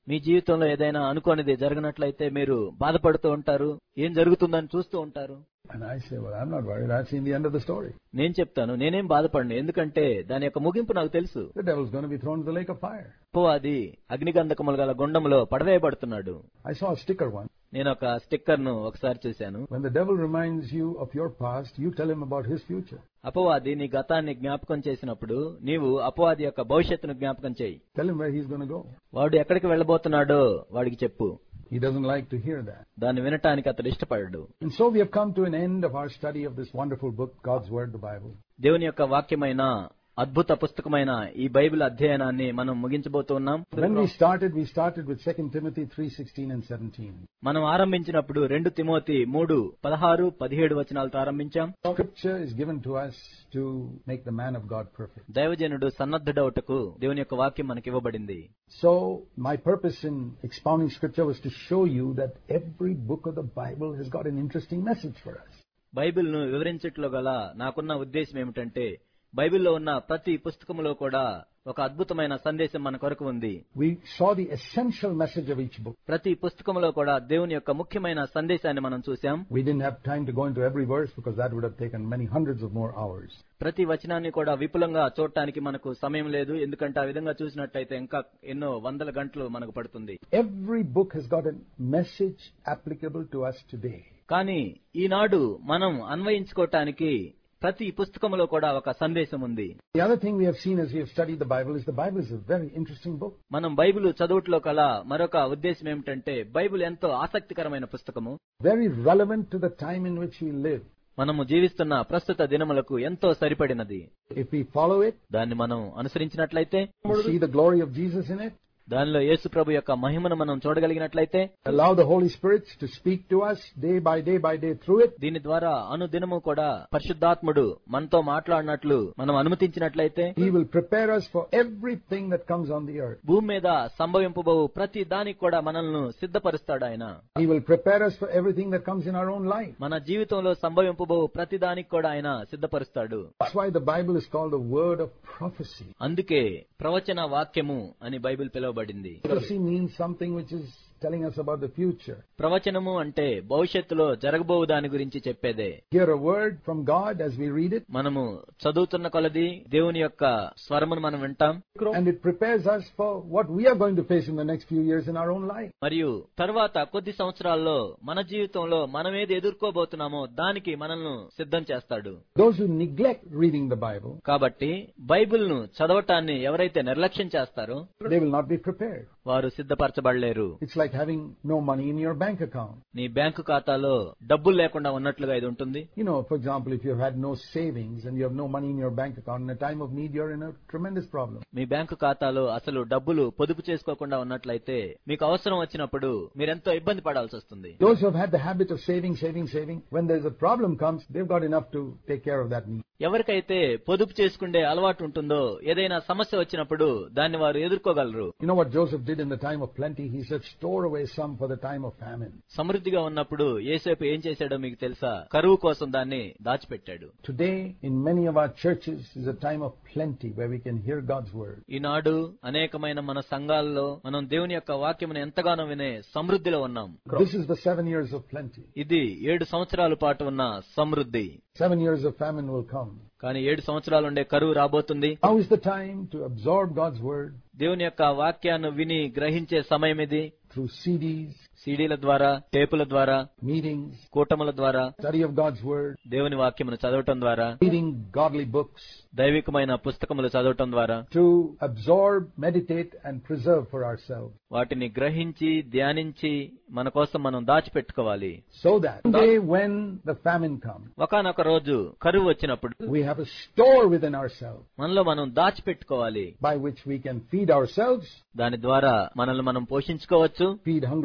మీ జీవితంలో ఏదైనా అనుకోనిది జరగనట్లయితే మీరు బాధపడుతూ ఉంటారు, ఏం జరుగుతుందని చూస్తూ ఉంటారు. And I say, well, I'm not worried. I've seen the end of the story. నేను చెప్తాను, నేనేం బాధపడను, ఎందుకంటే దాని యొక్క ముగింపు నాకు తెలుసు. The devil's going to be thrown into the lake of fire. అపవాది అగ్నిగంధకములు గల గుండంలో పడవేయబడుతున్నాడు. I saw a sticker once. నేను ఒక స్టిక్కర్ ను ఒకసారి చూశాను. When the devil reminds you of your past, you tell him about his future. అపవాది నీ గతాన్ని జ్ఞాపకం చేసినప్పుడు నీవు అపవాది యొక్క భవిష్యత్తును జ్ఞాపకం చేయి. Tell him where he's going to go. వాడు ఎక్కడికి వెళ్ళబోతున్నాడో వాడికి చెప్పు. He doesn't like to hear that. దాన్ని వినటానికి అతడు ఇష్టపడడు. And so we have come to an end of our study of this wonderful book, God's Word, the Bible. దేవుని యొక్క వాక్యమైన అద్భుత పుస్తకమైన ఈ బైబిల్ అధ్యయనాన్ని మనం ముగించబోతున్నాం. When we started, we started with Second Timothy three sixteen and seventeen. మనం ఆరంభించినప్పుడు రెండు Timothy మూడు పదహారు పదిహేడు వచనాలతో ఆరంభించాం. Scripture is given to us to make the man of God perfect. దైవజనుడు సన్నద్ధుడవుటకు దేవుని యొక్క వాక్యం మనకి ఇవ్వబడింది. So my purpose in expounding Scripture was to show you that every book of the Bible has got an interesting message for us. Bible ను వివరించట్లో గల నాకున్న ఉద్దేశం ఏమిటంటే బైబిల్లో ఉన్న ప్రతి పుస్తకములో కూడా ఒక అద్భుతమైన సందేశం మన కొరకు ఉంది. We saw the essential message of each book. ప్రతి పుస్తకములో కూడా దేవుని యొక్క ముఖ్యమైన సందేశాన్ని మనం చూసాం. We didn't have time to go into every verse because that would have taken many hundreds of more hours. ప్రతి వచనాన్ని కూడా విపులంగా చూడటానికి మనకు సమయం లేదు, ఎందుకంటే ఆ విధంగా చూసినట్టయితే ఇంకా ఎన్నో వందల గంటలు మనకు పడుతుంది. Every book has got a message applicable to us today. కానీ ఈనాడు మనం అన్వయించుకోవటానికి ప్రతి పుస్తకములో కూడా ఒక సందేశం ఉంది. The other thing we have seen as we have studied the Bible is the Bible is a very interesting book. మనం బైబిల్ చదువుట్లో కల మరొక ఉద్దేశం ఏమిటంటే బైబిల్ ఎంతో ఆసక్తికరమైన పుస్తకము. Very relevant to the time in which we live. మనము జీవిస్తున్న ప్రస్తుత దినములకు ఎంతో సరిపడినది. If we follow it, దాన్ని మనం అనుసరించినట్లయితే, see the glory of Jesus in it, దానిలో యేసు ప్రభు యొక్క మహిమను మనం చూడగలిగినట్లయితే, allow the Holy Spirit to speak to us day by day by day through it, దీని ద్వారా అనుదినము కూడా పరిశుద్ధాత్ముడు మనతో మాట్లాడినట్లు మనం అనుమతించినట్లయితే, He will prepare us for everything that comes on the earth. భూమి మీద సంభవింపబోవు ప్రతి దానికి కూడా మనల్ని సిద్ధపరుస్తాడు ఆయన. He will prepare us for everything that comes in our own life. మన జీవితంలో సంభవింపబోవు ప్రతి దానికి కూడా ఆయన సిద్ధపరుస్తాడు. That's why the Bible is called the word of prophecy. అందుకే ప్రవచన వాక్యము అని బైబిల్ పిలువబడింది. Prophecy means something which is telling us about the future. ప్రవచనము అంటే భవిష్యత్తులో జరగబోవు దాని గురించి చెప్పేదే. Hear a word from God as we read it. మనము చదువుతున్న కొలది దేవుని యొక్క స్వరమును మనం వింటాం. And it prepares us for what we are going to face in the next few years in our own life. మరియు తర్వాత కొద్ది సంవత్సరాల్లో మన జీవితంలో మనం ఏది ఎదుర్కోబోతున్నామో దానికి మనల్ని సిద్ధం చేస్తాడు. Those who neglect reading the Bible, కాబట్టి బైబిల్ ను చదవటాన్ని ఎవరైతే నిర్లక్ష్యం చేస్తారో they will not be prepared. వారు సిద్ధపరచబడలేరు. It's like having no money in your bank account. నీ బ్యాంకు ఖాతాలో డబ్బులు లేకుండా ఉన్నట్లుగా ఇది ఉంటుంది. You know, for example, if you had no savings and you have no money in your bank account, in a time of need, you're in a tremendous problem. మీ bank ఖాతాలో అసలు డబ్బులు పొదుపు చేసుకోకుండా ఉన్నట్లయితే మీకు అవసరం వచ్చినప్పుడు మీరెంతో ఇబ్బంది పడాల్సి వస్తుంది. Those who have had the habit of saving, saving, saving, when there's a problem comes, they've got enough to take care of that need. ఎవరికైతే పొదుపు చేసుకుండే అలవాటు ఉంటుందో ఏదైనా సమస్య వచ్చినప్పుడు దాన్ని వారు ఎదుర్కోగలరు. You know what Joseph did in the time of plenty? He said, store away some for the time of famine. సమృద్ధిగా ఉన్నప్పుడు యోసేపు ఏం చేశాడో మీకు తెలుసా? కరువు కోసం దాన్ని దాచిపెట్టాడు. Today, in many of our churches, is a time of plenty where we can hear God's word. ఈనాడు అనేకమైన మన సంఘాల్లో మనం దేవుని యొక్క వాక్యమును ఎంతగానో వినే సమృద్ధిలో ఉన్నాం. This is the seven years of plenty. ఇది ఏడు సంవత్సరాల పాటు ఉన్న సమృద్ధి. Seven years of famine will come. కానీ ఏడు సంవత్సరాలు ఉండే కరువు రాబోతుంది. Now is the time to absorb God's word. దేవుని యొక్క వాక్యాన్ని విని గ్రహించే సమయం ఇది. Through C Ds, సీడీల ద్వారా, టేపుల ద్వారా, meetings, కూటముల ద్వారా, study of God's word, దేవుని వాక్యమును చదవటం ద్వారా, reading godly books, దైవికమైన పుస్తకములు చదవటం ద్వారా, to absorb, meditate and preserve for ourselves. వాటిని గ్రహించి ధ్యానించి మన కోసం మనం దాచిపెట్టుకోవాలి. So that day when the famine comes, ఒకానొక రోజు కరువు వచ్చినప్పుడు we have a store within ourselves మనలో మనం దాచిపెట్టుకోవాలి. by which we can feed ourselves, దాని ద్వారా మనల్ని మనం పోషించుకోవచ్చు. feed hungry people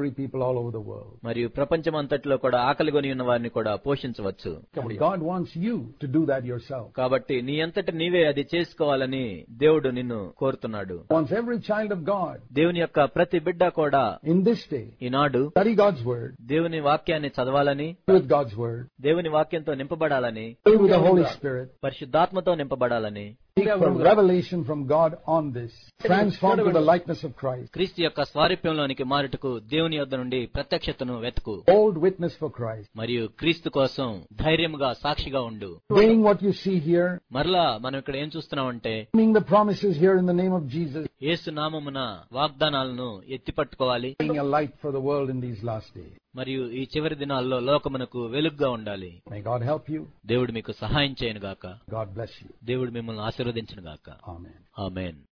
all over the world. మరియు ప్రపంచమంతట్లో కూడా ఆకలిగొని ఉన్న వారిని కూడా పోషించవచ్చు. God wants you to do that yourself. కాబట్టి నీ అంతట నీవే అది చేసుకోవాలని దేవుడు నిన్ను కోరుతున్నాడు. Wants every child of God దేవుని యొక్క ప్రతి బిడ్డ కూడా in this day Eenadu study God's word, దేవుని వాక్యాన్ని చదవాలని, with God's word, దేవుని వాక్యంతో నింపబడాలని, with the Holy Spirit, పరిశుద్ధాత్మతో నింపబడాలని, seek for revelation from God on this, transform to the likeness of Christ. క్రీస్తు యొక్క స్వారూప్యంలోనికి మారుటకు దేవుని యొద్ద నుండి ప్రత్యక్షతను వెతుకు. Bold witness for Christ. మరియు క్రీస్తు కోసం ధైర్యముగా సాక్షిగా ఉండు. Doing what you see here, మరలా మనం ఇక్కడ ఏం చూస్తున్నామంటే claiming the promises here in the name of Jesus, యేసు నామమున వాగ్దానాలను ఎత్తిపట్టుకోవాలి. being a light for the world in these last days. మరియు ఈ చివరి దినాల్లో లోకమునకు వెలుగుగా ఉండాలి. May God help you. దేవుడు మీకు సహాయం చేయను గాక. God bless you. దేవుడు మిమ్మల్ని ఆశీర్వదించును గాక. Amen. ఆమేన్.